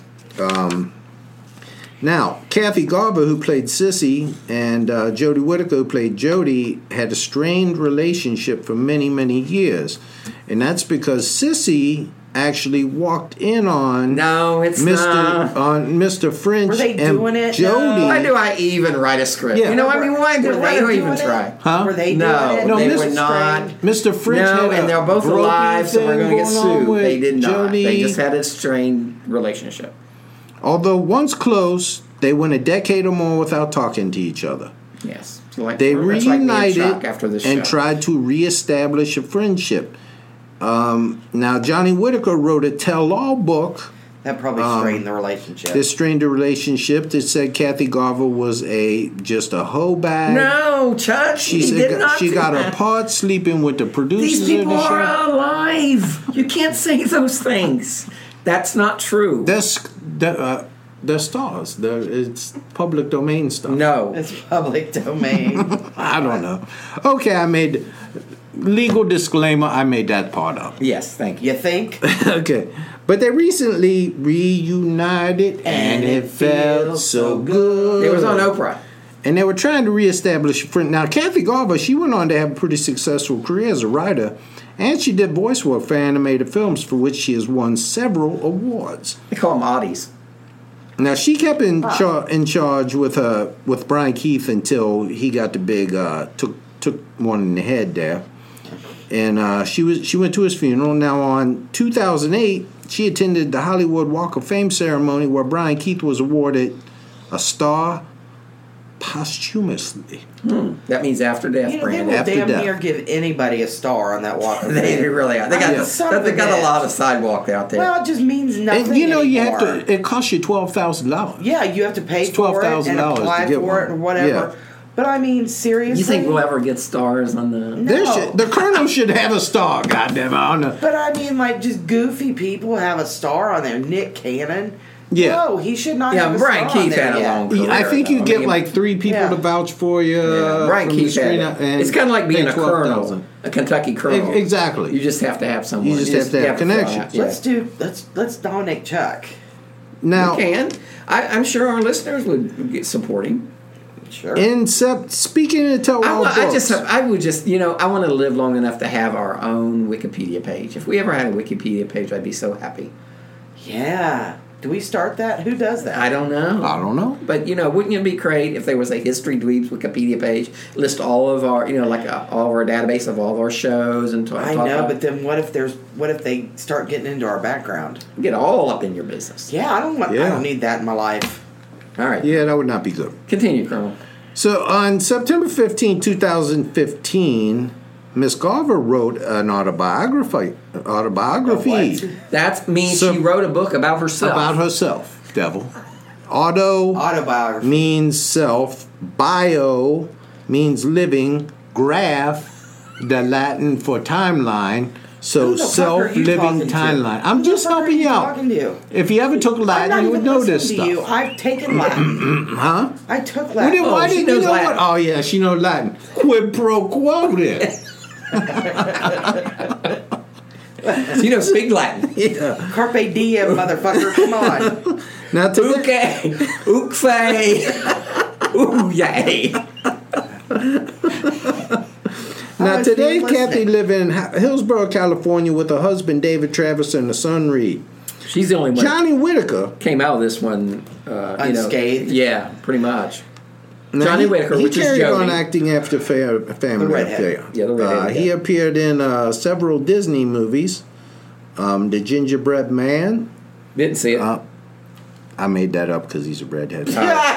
Now, Kathy Garver, who played Sissy, and uh, Jodie Whittaker, who played Jodie, had a strained relationship for many, many years. And that's because Sissy actually walked in on No, it's Mister not. on Mister French Were they and doing it? Jodie. Why do I even write a script? Yeah. You know, I mean, why do, Were why they do I doing even it? try? Huh? Were they No, doing it? No, they Miss were not. Mister French No, had and a they're both gropey alive, so we're thing going to get going on sued. with They did not. They Jodie. just had a strained relationship. Although once close, they went a decade or more without talking to each other. Yes. So like, They it's like me and reunited Chuck after the show. and tried to reestablish a friendship. Um, now, Johnny Whittaker wrote a tell-all book That probably strained the relationship. that strained the relationship that said Kathy Garver was a just a hoe bag. No, Chuck, She he said did got- not she do got that. her part sleeping with the producers These people of the show. are alive. You can't say those things. That's not true. That's that. Uh, they're stars. They're, it's public domain stuff. no. It's public domain. I don't know. Okay, I made legal disclaimer. I made that part up. Yes, thank you. You think? Okay, but they recently reunited, and, it felt so good. It was on Oprah. And they were trying to reestablish a friend. Now, Kathy Garver, she went on to have a pretty successful career as a writer, and she did voice work for animated films, for which she has won several awards. They call them oddies. Now, she kept in, char- in charge with uh, with Brian Keith until he got the big uh, took took one in the head there, and uh, she was she went to his funeral. Now, on two thousand eight, she attended the Hollywood Walk of Fame ceremony where Brian Keith was awarded a star posthumously. Hmm. That means after death, You know, they Brandon. will After damn death. near give anybody a star on that walk of They fame. really are. They got, Yeah. Son of they a got a bitch. lot of sidewalk out there. Well, it just means nothing. And you know, you have anymore. to. It costs you twelve thousand dollars. Yeah, you have to pay It's for it and $twelve thousand apply to get for one. it or whatever. Yeah. But I mean, seriously. you think we'll ever get stars on the... There No. should- the colonel should have a star. Goddamn, I don't know. But I mean, like, just goofy people have a star on there. Nick Cannon. Yeah. No, he should not Yeah, have a Brian star on Keith there had a yet. long career. I think you though. I get mean, like three people Yeah. to vouch for you. Yeah, Brian from the Keith had screen, it. and It's kind of like being pay a colonel, twelve thousand. a Kentucky colonel. E- exactly. You just have to have someone. You just have to have fly connection. out. Yeah. Let's do. Let's let's nominate Chuck. Now, You can. I, I'm sure our listeners would get support him. Sure. in sep- speaking of tell I, all wa- I books, just, I would just, you know, I want to live long enough to have our own Wikipedia page. If we ever had a Wikipedia page, I'd be so happy. Yeah. Do we start that? Who does that? I don't know. I don't know. But, you know, wouldn't it be great if there was a History Dweebs Wikipedia page, list all of our, you know, like uh, all of our database of all of our shows and talk, I talk know, about- but then what if there's what if they start getting into our background? get all up in your business. Yeah, I don't want. I Yeah. don't need that in my life. All right. Yeah, that would not be good. Continue, Colonel. So on September fifteenth, twenty fifteen, Miss Garver wrote an autobiography. Autobiography That means So- she wrote a book about herself. about herself. Devil. Auto Autobiography. means self. Bio means living. Graph, the Latin for timeline. So Who the fuck are you self-living talking to? timeline. I'm Who the just fuck are helping you out. Talking to you? If you ever took I'm not Latin, you would even know listening this to stuff. you. I've taken Latin. Huh? I took Well, then Latin. why Oh, she didn't you knows know Latin. what? Oh, yeah, she knows Latin. Quid pro quo then. You know, speak Latin. Yeah. Carpe diem, motherfucker. Come on. Now, today, Okay. Ookfay. Ooh, yay. now I today was Kathy listening. lives in Ha- Hillsborough, California with her husband, David Travis, and her son, Reed. She's the only one Johnny Whitaker. that came out of this one uh, you know, Unscathed? yeah, pretty much. Now, Johnny he, Whitaker, he which is carried Jody. on acting after fa- Family The redhead. Affair. Yeah, the redhead, Uh, he yeah. appeared in uh, several Disney movies. Um, the Gingerbread Man. Didn't see it. Uh, I made that up because he's a redhead.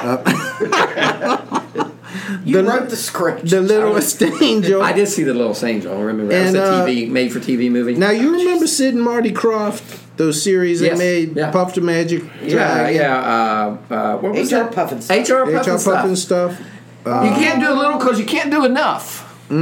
You The- wrote the script. The Littlest Angel. I did see the Little Angel. I remember that was And, a uh, T V made for T V movie. Now you remember Sid and Marty Croft? Those series Yes, they made, yeah. Puff the Magic yeah, Dragon, yeah. Uh, uh, what was H R that? Puffin stuff. H R Puffin H R stuff. Puffin stuff. Uh, You can't do a little because you can't do enough.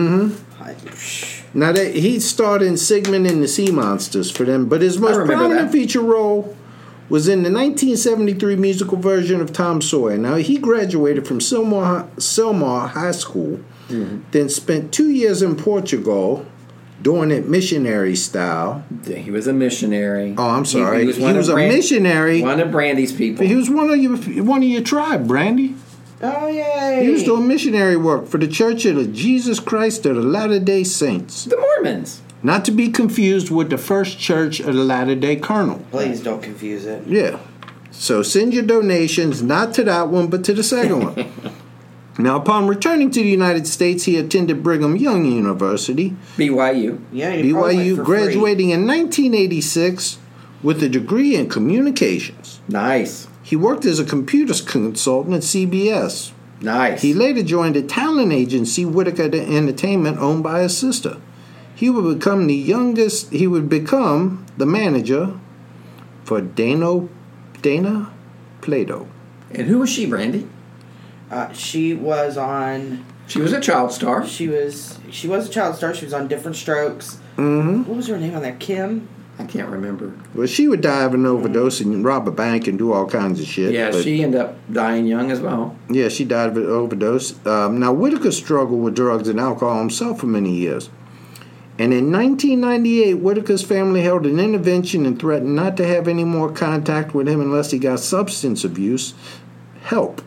Now they, he starred in Sigmund and the Sea Monsters for them, but his most remember prominent that. feature role was in the nineteen seventy-three musical version of Tom Sawyer. Now he graduated from Silmar, Silmar High School, Mm-hmm. then spent two years in Portugal, doing it missionary style. He was a missionary. Oh, I'm sorry. He was, one of a Bran- missionary. One of Brandy's people. He was one of your one of your tribe, Brandy. Oh, yay. He was doing missionary work for the Church of the Jesus Christ of the Latter-day Saints. the Mormons. Not to be confused with the First Church of the Latter-day Colonel. Please don't confuse it. Yeah. So send your donations not to that one, but to the second one. Now, upon returning to the United States, he attended Brigham Young University, B Y U. Yeah, you probably went B Y U, for free. graduating in nineteen eighty-six with a degree in communications. Nice. He worked as a computer consultant at C B S. Nice. He later joined a talent agency, Whitaker Entertainment, owned by his sister. He would become the youngest. He would become the manager for Dano, Dana Plato. and who was she, Brandy? Uh, she was on. She was a child star. She was. She was a child star. She was on Different Strokes. Mm-hmm. What was her name on there? Kim. I can't remember. Well, she would die of an overdose and rob a bank and do all kinds of shit. Yeah, but- she ended up dying young as well. Yeah, she died of an overdose. Um, now, Whitaker struggled with drugs and alcohol himself for many years. And in nineteen ninety-eight, Whitaker's family held an intervention and threatened not to have any more contact with him unless he got substance abuse help.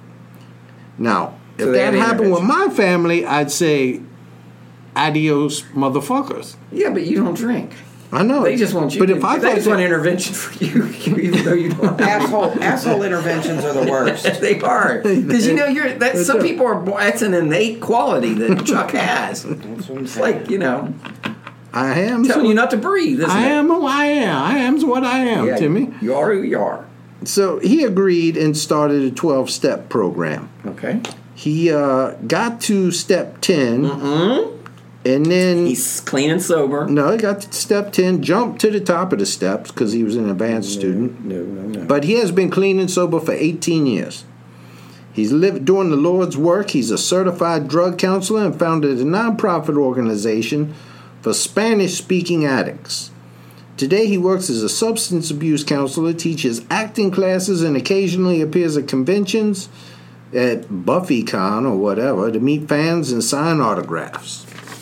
Now, if So they that had an happened with intervention. my family, I'd say, adios, motherfuckers. Yeah, but you don't drink. I know. They just want you. But to, if I they thought just want intervention for you, even though you don't. have Asshole. asshole interventions are the worst. They are because you know you're. That They some do. people are. born- That's an innate quality that Chuck has. That's what I'm It's saying. like you know, I am, telling so- you not to breathe. Isn't I it? am who I am. I am's what I am, Yeah, Timmy. You are who you are. So he agreed and started a twelve-step program. Okay. He uh, got to step ten, Mm-hmm. and then He's clean and sober. no, he got to step ten, jumped to the top of the steps because he was an advanced student. No, no, no. But he has been clean and sober for eighteen years. He's lived doing the Lord's work. He's a certified drug counselor and founded a nonprofit organization for Spanish-speaking addicts. Today, he works as a substance abuse counselor, teaches acting classes, and occasionally appears at conventions at BuffyCon or whatever to meet fans and sign autographs.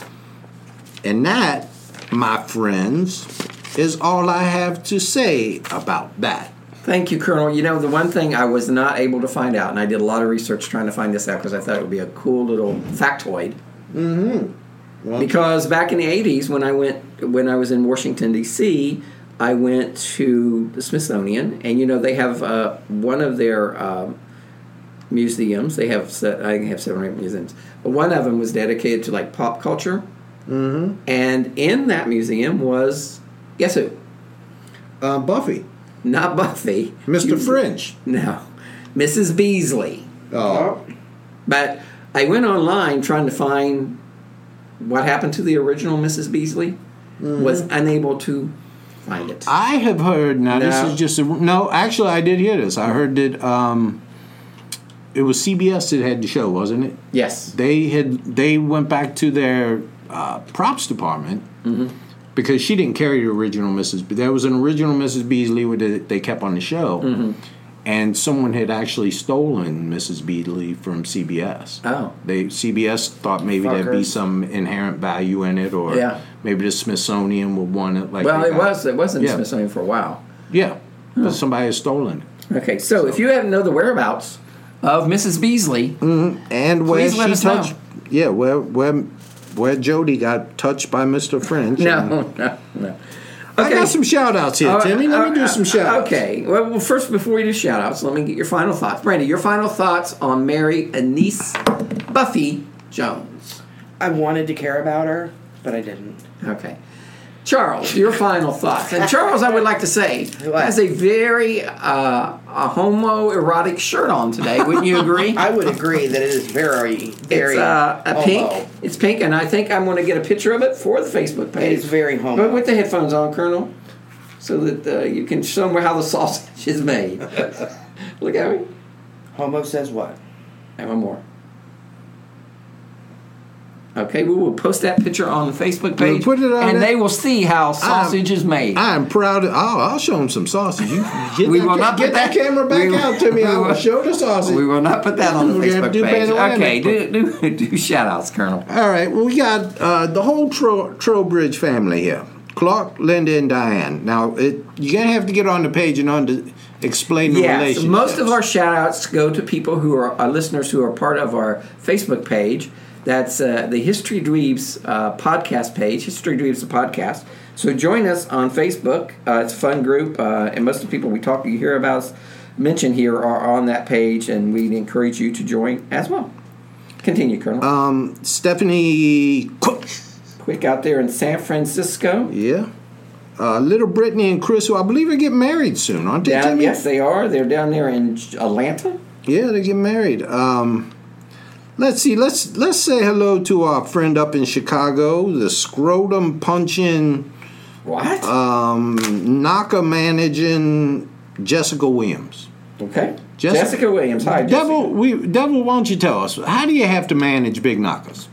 And that, my friends, is all I have to say about that. Thank you, Colonel. You know, the one thing I was not able to find out, and I did a lot of research trying to find this out because I thought it would be a cool little factoid. Mm-hmm. Well, Because back in the eighties, when I went, when I was in Washington D C, I went to the Smithsonian, and you know they have uh, one of their um, museums. They have, se- I think they have seven or eight museums, but one of them was dedicated to like pop culture. mm-hmm. And in that museum was, guess who? uh, Buffy. Not Buffy. Mister You- French. No. Missus Beasley. Oh. But I went online trying to find what happened to the original Missus Beasley. Was unable to find it. I have heard, now No. this is just, a, no, actually I did hear this. I heard that um, it was C B S that had the show, wasn't it? Yes. They had, they went back to their uh, props department because she didn't carry the original Missus Be- There was an original Missus Beasley that they kept on the show, mm-hmm. and someone had actually stolen Missus Beasley from C B S. Oh. They C B S thought maybe Fuckers. there'd be some inherent value in it, or yeah. maybe the Smithsonian would want it. Like well, it got. was. It was in the yeah. Smithsonian for a while. Yeah, but somebody has stolen it. Okay, so, so if you haven't know the whereabouts of Missus Beasley, mm-hmm. and where please let she us touched, know. yeah, where where where Jody got touched by Mister French. No, no, no. Okay. I got some shout-outs here, uh, Timmy. Let uh, me do some shout-outs. Okay. Well, well, first, before we do shout-outs, let me get your final thoughts. Brandy, your final thoughts on Mary Anise Buffy Jones. I wanted to care about her, but I didn't. Okay. Charles, your final thoughts. And Charles, I would like to say, What? has a very uh, a homoerotic shirt on today. Wouldn't you agree? I would agree that it is very, very It's uh, a homo. pink. It's pink, and I think I'm going to get a picture of it for the Facebook page. It is very homo. But with the headphones on, Colonel, so that uh, you can show me how the sausage is made. Look at me. Homo says what? And one more. Okay, we will post that picture on the Facebook page, put it on and there. they will see how sausage is made. I'm proud of. I'll, I'll show them some sausage. You get We that, will not get put that, that- camera back we will- out to me. we I will will- show the sausage. We will not put that on the We're gonna Facebook do page. panoramic, Okay, but- do, do, do shout-outs, Colonel. All right. Well, we got uh, the whole Tro- Trowbridge family here. Clark, Linda, and Diane. Now, it, you're going to have to get on the page and under, explain the Yes, relationship. most of our shout-outs go to people who are our listeners who are part of our Facebook page. That's uh, the History Dweebs uh, podcast page, History Dweebs the podcast. So join us on Facebook. Uh, it's a fun group, uh, and most of the people we talk, you hear about, mention here are on that page, and we encourage you to join as well. Continue, Colonel. Um, Stephanie Cook. Quick out there in San Francisco. Yeah. Uh, little Brittany and Chris, who I believe are getting married soon, aren't they, Down, Timmy? yes, they are. They're down there in Atlanta. Yeah, they're getting married. Um, let's see. Let's let's say hello to our friend up in Chicago, the scrotum punching, What? um, knocker managing Jessica Williams. okay. Jessica- Jessica Williams. Hi, Devil, Jessica. we Devil, why don't you tell us how do you have to manage big knockers?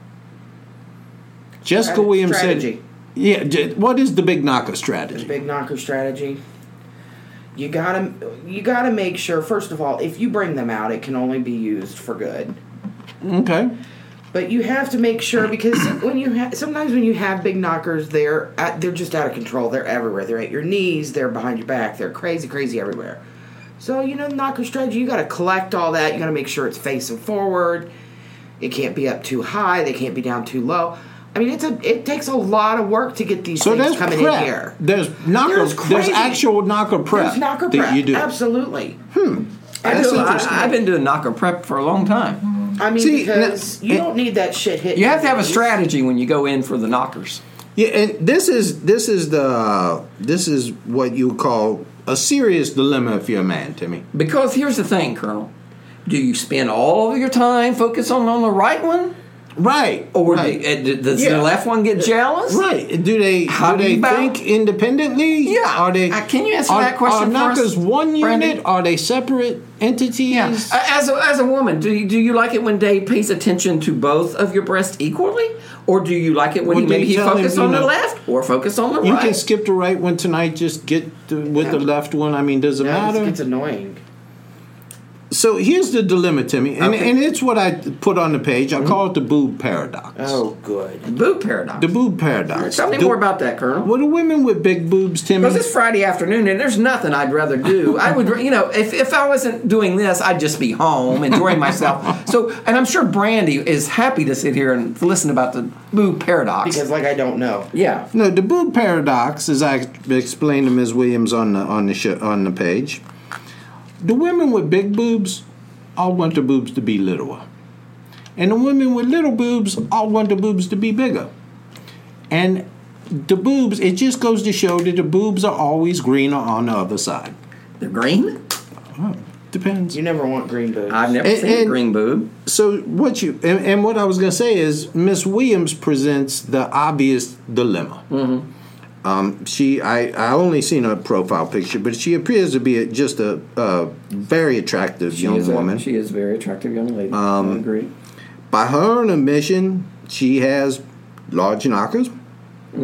Jessica Strat- Williams strategy. said, "Yeah, j- what is the big knocker The strategy?" big knocker strategy. You gotta, you gotta make sure. First of all, if you bring them out, it can only be used for good. Okay. But you have to make sure because when you ha- sometimes when you have big knockers, they're at, they're just out of control. They're everywhere. They're at your knees. They're behind your back. They're crazy, crazy everywhere. So you know, knocker strategy. You got to collect all that. You got to make sure it's facing forward. It can't be up too high. They can't be down too low. I mean, it's a it takes a lot of work to get these So things there's coming prep. in here. There's knocker. There's There's, crazy- actual knocker prep There's knocker that prep. you do. Absolutely. I That's do, interesting. I, I've been doing knocker prep for a long time. I mean, See, because now- you don't need that shit hit. You have to have a strategy when you go in for the knockers. Yeah, and this is this is the this is what you call a serious dilemma if you're a man, Timmy. Because here's the thing, Colonel. Do you spend all of your time focusing on the right one? Right. Or right. do, uh, does Yeah. the left one get jealous? Right. Do they How do do they you balance- think independently? Yeah. Are they? Uh, can you answer are, that question Are for us, knockers one Brandy? unit? Are they separate entities? Yeah. Uh, As a, as a woman, do you, do you like it when Dave pays attention to both of your breasts equally? Or do you like it when Well, he do maybe you he tell him, focus you on the know, left or focus on the You right? can skip the right one tonight. Just get the, with the left one. I mean, does it Yeah, it's, matter? it's annoying. So here's the dilemma, Timmy, and, Okay. and it's what I put on the page. I call it the boob paradox. Oh, good. Boob paradox. The boob paradox. Tell me The- more about that, Colonel. Well, the women with big boobs, Timmy. Because it's Friday afternoon and there's nothing I'd rather do. I would, you know, if, if I wasn't doing this, I'd just be home enjoying myself. So, and I'm sure Brandy is happy to sit here and listen about the boob paradox. Because, like, I don't know. yeah. No, the boob paradox, as I explained to Miz Williams on the on the sh- on the page, the women with big boobs all want the boobs to be littler, and the women with little boobs all want the boobs to be bigger. And the boobs, it just goes to show that the boobs are always greener on the other side. The green? Depends. You never want green boobs. I've never And- seen a and- green boob. So what you and, and what I was going to say is Miss Williams presents the obvious dilemma. Mm-hmm. Um, she, I, I only seen her profile picture, but she appears to be a, just a, a very attractive She young is a- woman. she is a very attractive young lady. I agree. By her own admission, she has large knockers.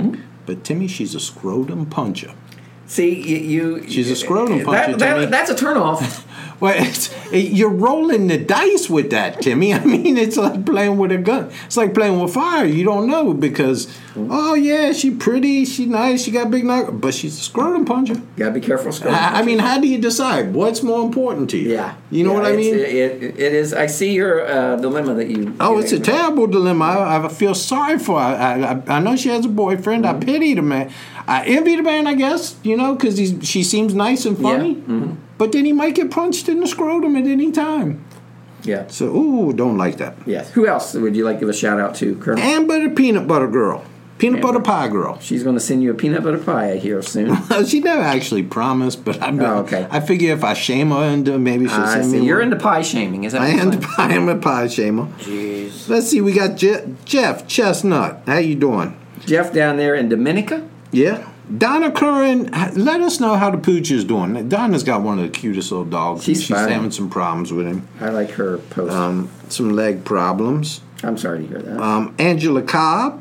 but Timmy, she's a scrotum puncher. See, you... you she's a scrotum puncher, that, that, Timmy. That's a turnoff. Well, it's, it, you're rolling the dice with that, Timmy. I mean, it's like playing with a gun. It's like playing with fire. You don't know because, oh, yeah, she pretty, she nice, she got big knuckles, but she's a scrotum puncher. You got to be careful. I, I mean, how do you decide? What's more important to you? Yeah. You know yeah, what I mean? It, it, it is. I see your uh, dilemma that you... Oh, it's a terrible dilemma. I, I feel sorry for her. I, I, I know she has a boyfriend. Mm-hmm. I pity the man. I envy the man, I guess, you know, because she seems nice and funny. Yeah. Mm-hmm. But then he might get punched in the scrotum at any time. Yeah. So, ooh, don't like that. Yes. Who else would you like to give a shout out to, Colonel? Amber the peanut butter girl. Peanut Amber. butter pie girl. She's going to send you a peanut butter pie here soon. She never actually promised, but I oh, okay. I figure if I shame her into maybe she'll uh, send see. me You're one. into pie shaming, is that I what am, the, I am a pie shamer. Jeez. Let's see, we got Je- Jeff Chestnut. How you doing? Jeff down there in Dominica? Yeah. Donna Curran, let us know how the pooch is doing. Donna's got one of the cutest little dogs. She's, She's fine. having some problems with him. I like her post. Um, some leg problems. I'm sorry to hear that. Um, Angela Cobb,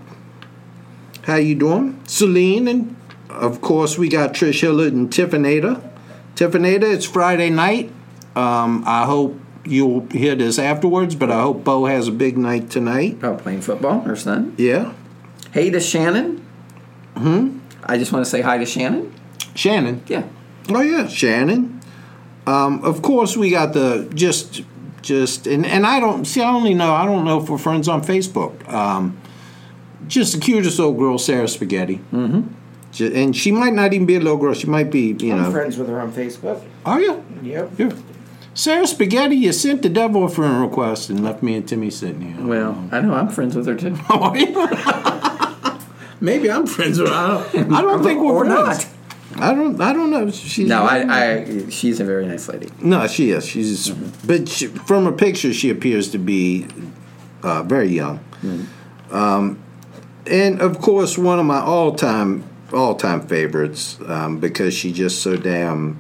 how you doing? Celine, and of course we got Trish Hillard and Tiffanada. Tiffanada, it's Friday night. Um, I hope you'll hear this afterwards, but I hope Bo has a big night tonight. Oh, playing football, her son? Yeah. Hey to Shannon. Hmm? I just want to say hi to Shannon. Shannon? Yeah. Oh, yeah, Shannon. Um, of course, we got the just, just, and, and I don't, see, I only know, I don't know if we're friends on Facebook. Um, just the cutest little girl, Sarah Spaghetti. Mm-hmm. Just, and she might not even be a little girl. She might be, you I'm know. friends with her on Facebook. Are you? Yep. Yeah. Sarah Spaghetti, you sent the devil a friend request and left me and Timmy sitting here. Well, I know I'm friends with her, too. Oh, yeah. Maybe I'm friends with her. I don't, I don't think we're or friends. not. I don't. I don't know. She's no, I, I. She's a very nice lady. No, she is. She's. Mm-hmm. But she, from her picture, she appears to be uh, very young. Mm-hmm. Um, and of course, one of my all-time, all-time favorites um, because she just so damn.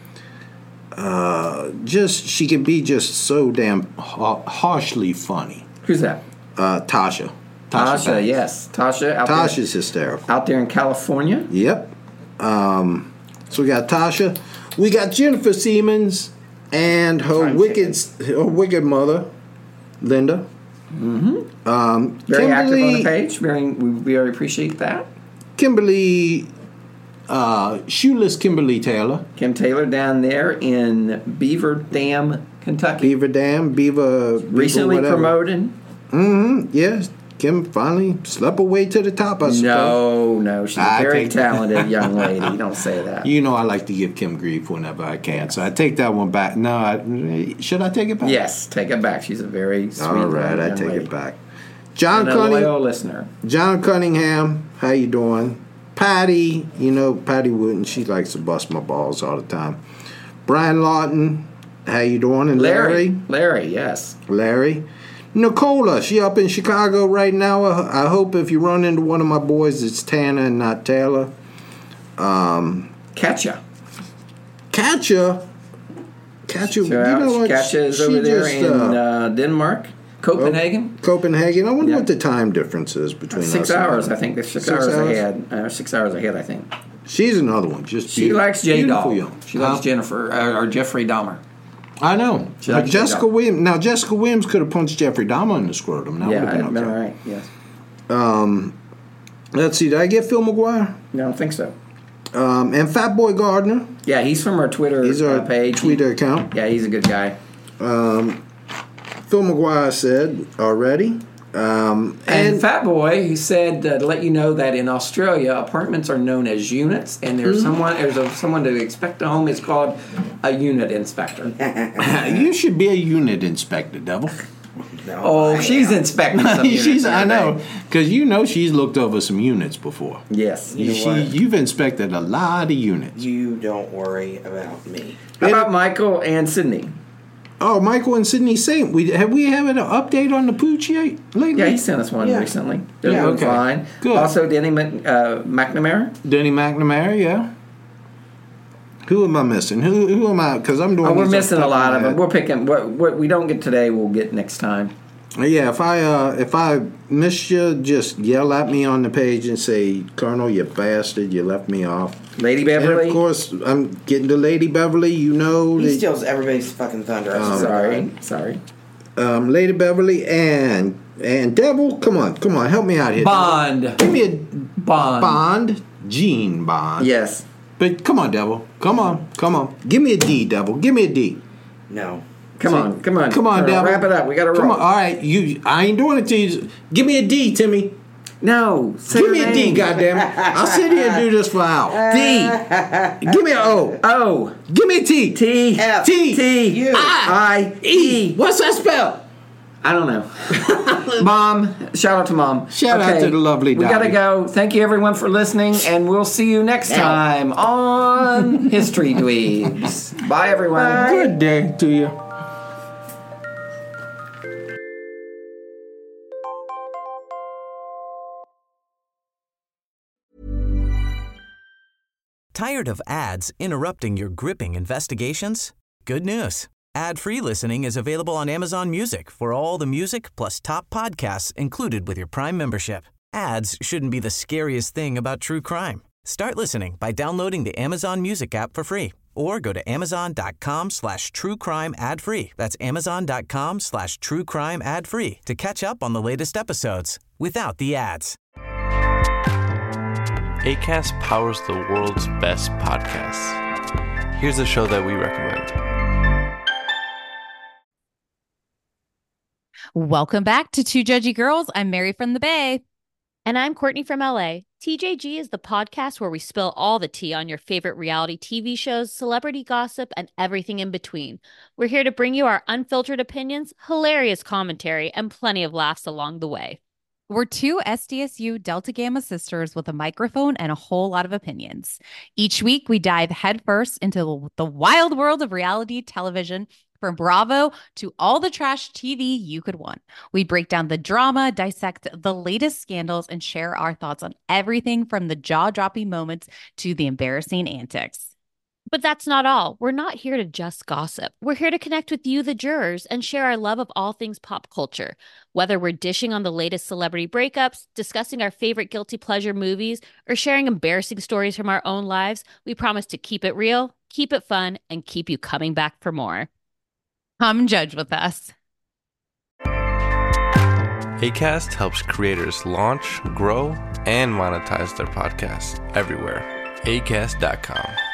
Uh, just she can be just so damn ha- harshly funny. Who's that? Uh, Tasha. Tasha, Tasha yes. Tasha out Tasha's there, hysterical. Out there in California? Yep. Um, so we got Tasha. We got Jennifer Siemens and her Time wicked her wicked mother, Linda. Mm-hmm. Um, very Kimberly, active on the page. Very, we very appreciate that. Kimberly, uh, shoeless Kimberly Taylor. Kim Taylor down there in Beaver Dam, Kentucky. Beaver Dam, Beaver. Recently Beaver promoted. Mm-hmm. Yes. Kim finally slept her way to the top, I suppose. No, no. She's a I very take- talented young lady. Don't say that. You know I like to give Kim grief whenever I can, so I take that one back. No, I, should I take it back? Yes, take it back. She's a very sweet All right, I young take lady. it back. John And a Cunningham. loyal listener. John Cunningham, how you doing? Patty, you know, Patty Wooten, she likes to bust my balls all the time. Brian Lawton, how you doing? And Larry. Larry. Larry, yes. Larry. Nicola, she up in Chicago right now. I hope if you run into one of my boys, it's Tanner and not Taylor. Um, Katja. Katja. Katja, you So, know what? Katja is She over there just, in uh, uh, Denmark. Copenhagen. Copenhagen. I wonder Yeah. what the time difference is between Six us and hours, her. I think. They're six, Six hours, hours? ahead. Uh, six hours ahead, I think. She's another one. Just She beautiful- likes J beautiful Dog. young. She likes Huh? Jennifer uh, or Jeffrey Dahmer. I know. She But likes Jessica J Dog. Williams. Now Jessica Williams could have punched Jeffrey Dahmer in the scrotum. That Yeah, would have I'd been been okay. all right. Yes. Um, let's see. Did I get Phil McGuire? No, I don't think so. Um, and Fat Boy Gardner. Yeah, he's from our Twitter He's our uh, page. Twitter He- account. Yeah, he's a good guy. Um, Phil McGuire said already. Um, And, and Fat Boy, he said uh, to let you know that in Australia, apartments are known as units, and there's Mm-hmm. someone there's a, someone to expect a home is called a unit inspector. you should be a unit inspector, devil. No, Oh, I she's am. inspecting some units. she's, I every know, day. because you know she's looked over some units before. Yes. You know She, what? you've inspected a lot of units. You don't worry about me. How about Michael and Sydney? Oh, Michael and Sydney Saint. We have we had an update on the pooch yet lately? Yeah, he sent us one Yeah. recently. They're Yeah, doing okay. fine. Good. Also, Denny Mc, uh, McNamara. Denny McNamara, yeah. Who am I missing? Who who am I? Because I'm doing. Oh, we're these off missing the a top of lot my of them. head. We're picking what what we don't get today. We'll get next time. Yeah, if I uh, if I miss you, just yell at me on the page and say, Colonel, you bastard, you left me off. Lady Beverly? And of course, I'm getting to Lady Beverly, you know. He that, steals everybody's fucking thunder. Um, Sorry, sorry. Um, Lady Beverly and and Devil, come on, come on, help me out here. Bond. Devil. Give me a Bond. Bond. Gene Bond. Yes. But come on, Devil. Come on, come on. Give me a D, Devil. Give me a D. No. Come on, come on. Come on, Uh, Devil. Wrap it up. We got to roll. Come on. All right, you. I ain't doing it to you. Give me a D, Timmy. No. Say Give your me a name. D, goddammit. I'll sit here and do this for hours. D. Give me an O. O. Give me a T. T. F. T. T. U. I. E. What's that spell? I don't know. Mom. Shout out to Mom. Shout out to the lovely We got to Dottie. go. Thank you, everyone, for listening, and we'll see you next time on History Dweebs. Bye, everyone. Good day to you. Tired of ads interrupting your gripping investigations? Good news. Ad-free listening is available on Amazon Music for all the music plus top podcasts included with your Prime membership. Ads shouldn't be the scariest thing about true crime. Start listening by downloading the Amazon Music app for free or go to amazon.com slash true crime ad free. That's amazon.com slash true crime ad free to catch up on the latest episodes without the ads. Acast powers the world's best podcasts. Here's a show that we recommend. Welcome back to Two Judgy Girls. I'm Mary from the Bay. And I'm Courtney from L A. T J G is the podcast where we spill all the tea on your favorite reality T V shows, celebrity gossip, and everything in between. We're here to bring you our unfiltered opinions, hilarious commentary, and plenty of laughs along the way. We're two S D S U Delta Gamma sisters with a microphone and a whole lot of opinions. Each week, we dive headfirst into the wild world of reality television, from Bravo to all the trash T V you could want. We break down the drama, dissect the latest scandals, and share our thoughts on everything from the jaw-dropping moments to the embarrassing antics. But that's not all. We're not here to just gossip. We're here to connect with you, the jurors, and share our love of all things pop culture. Whether we're dishing on the latest celebrity breakups, discussing our favorite guilty pleasure movies, or sharing embarrassing stories from our own lives, we promise to keep it real, keep it fun, and keep you coming back for more. Come judge with us. Acast helps creators launch, grow, and monetize their podcasts everywhere. acast dot com.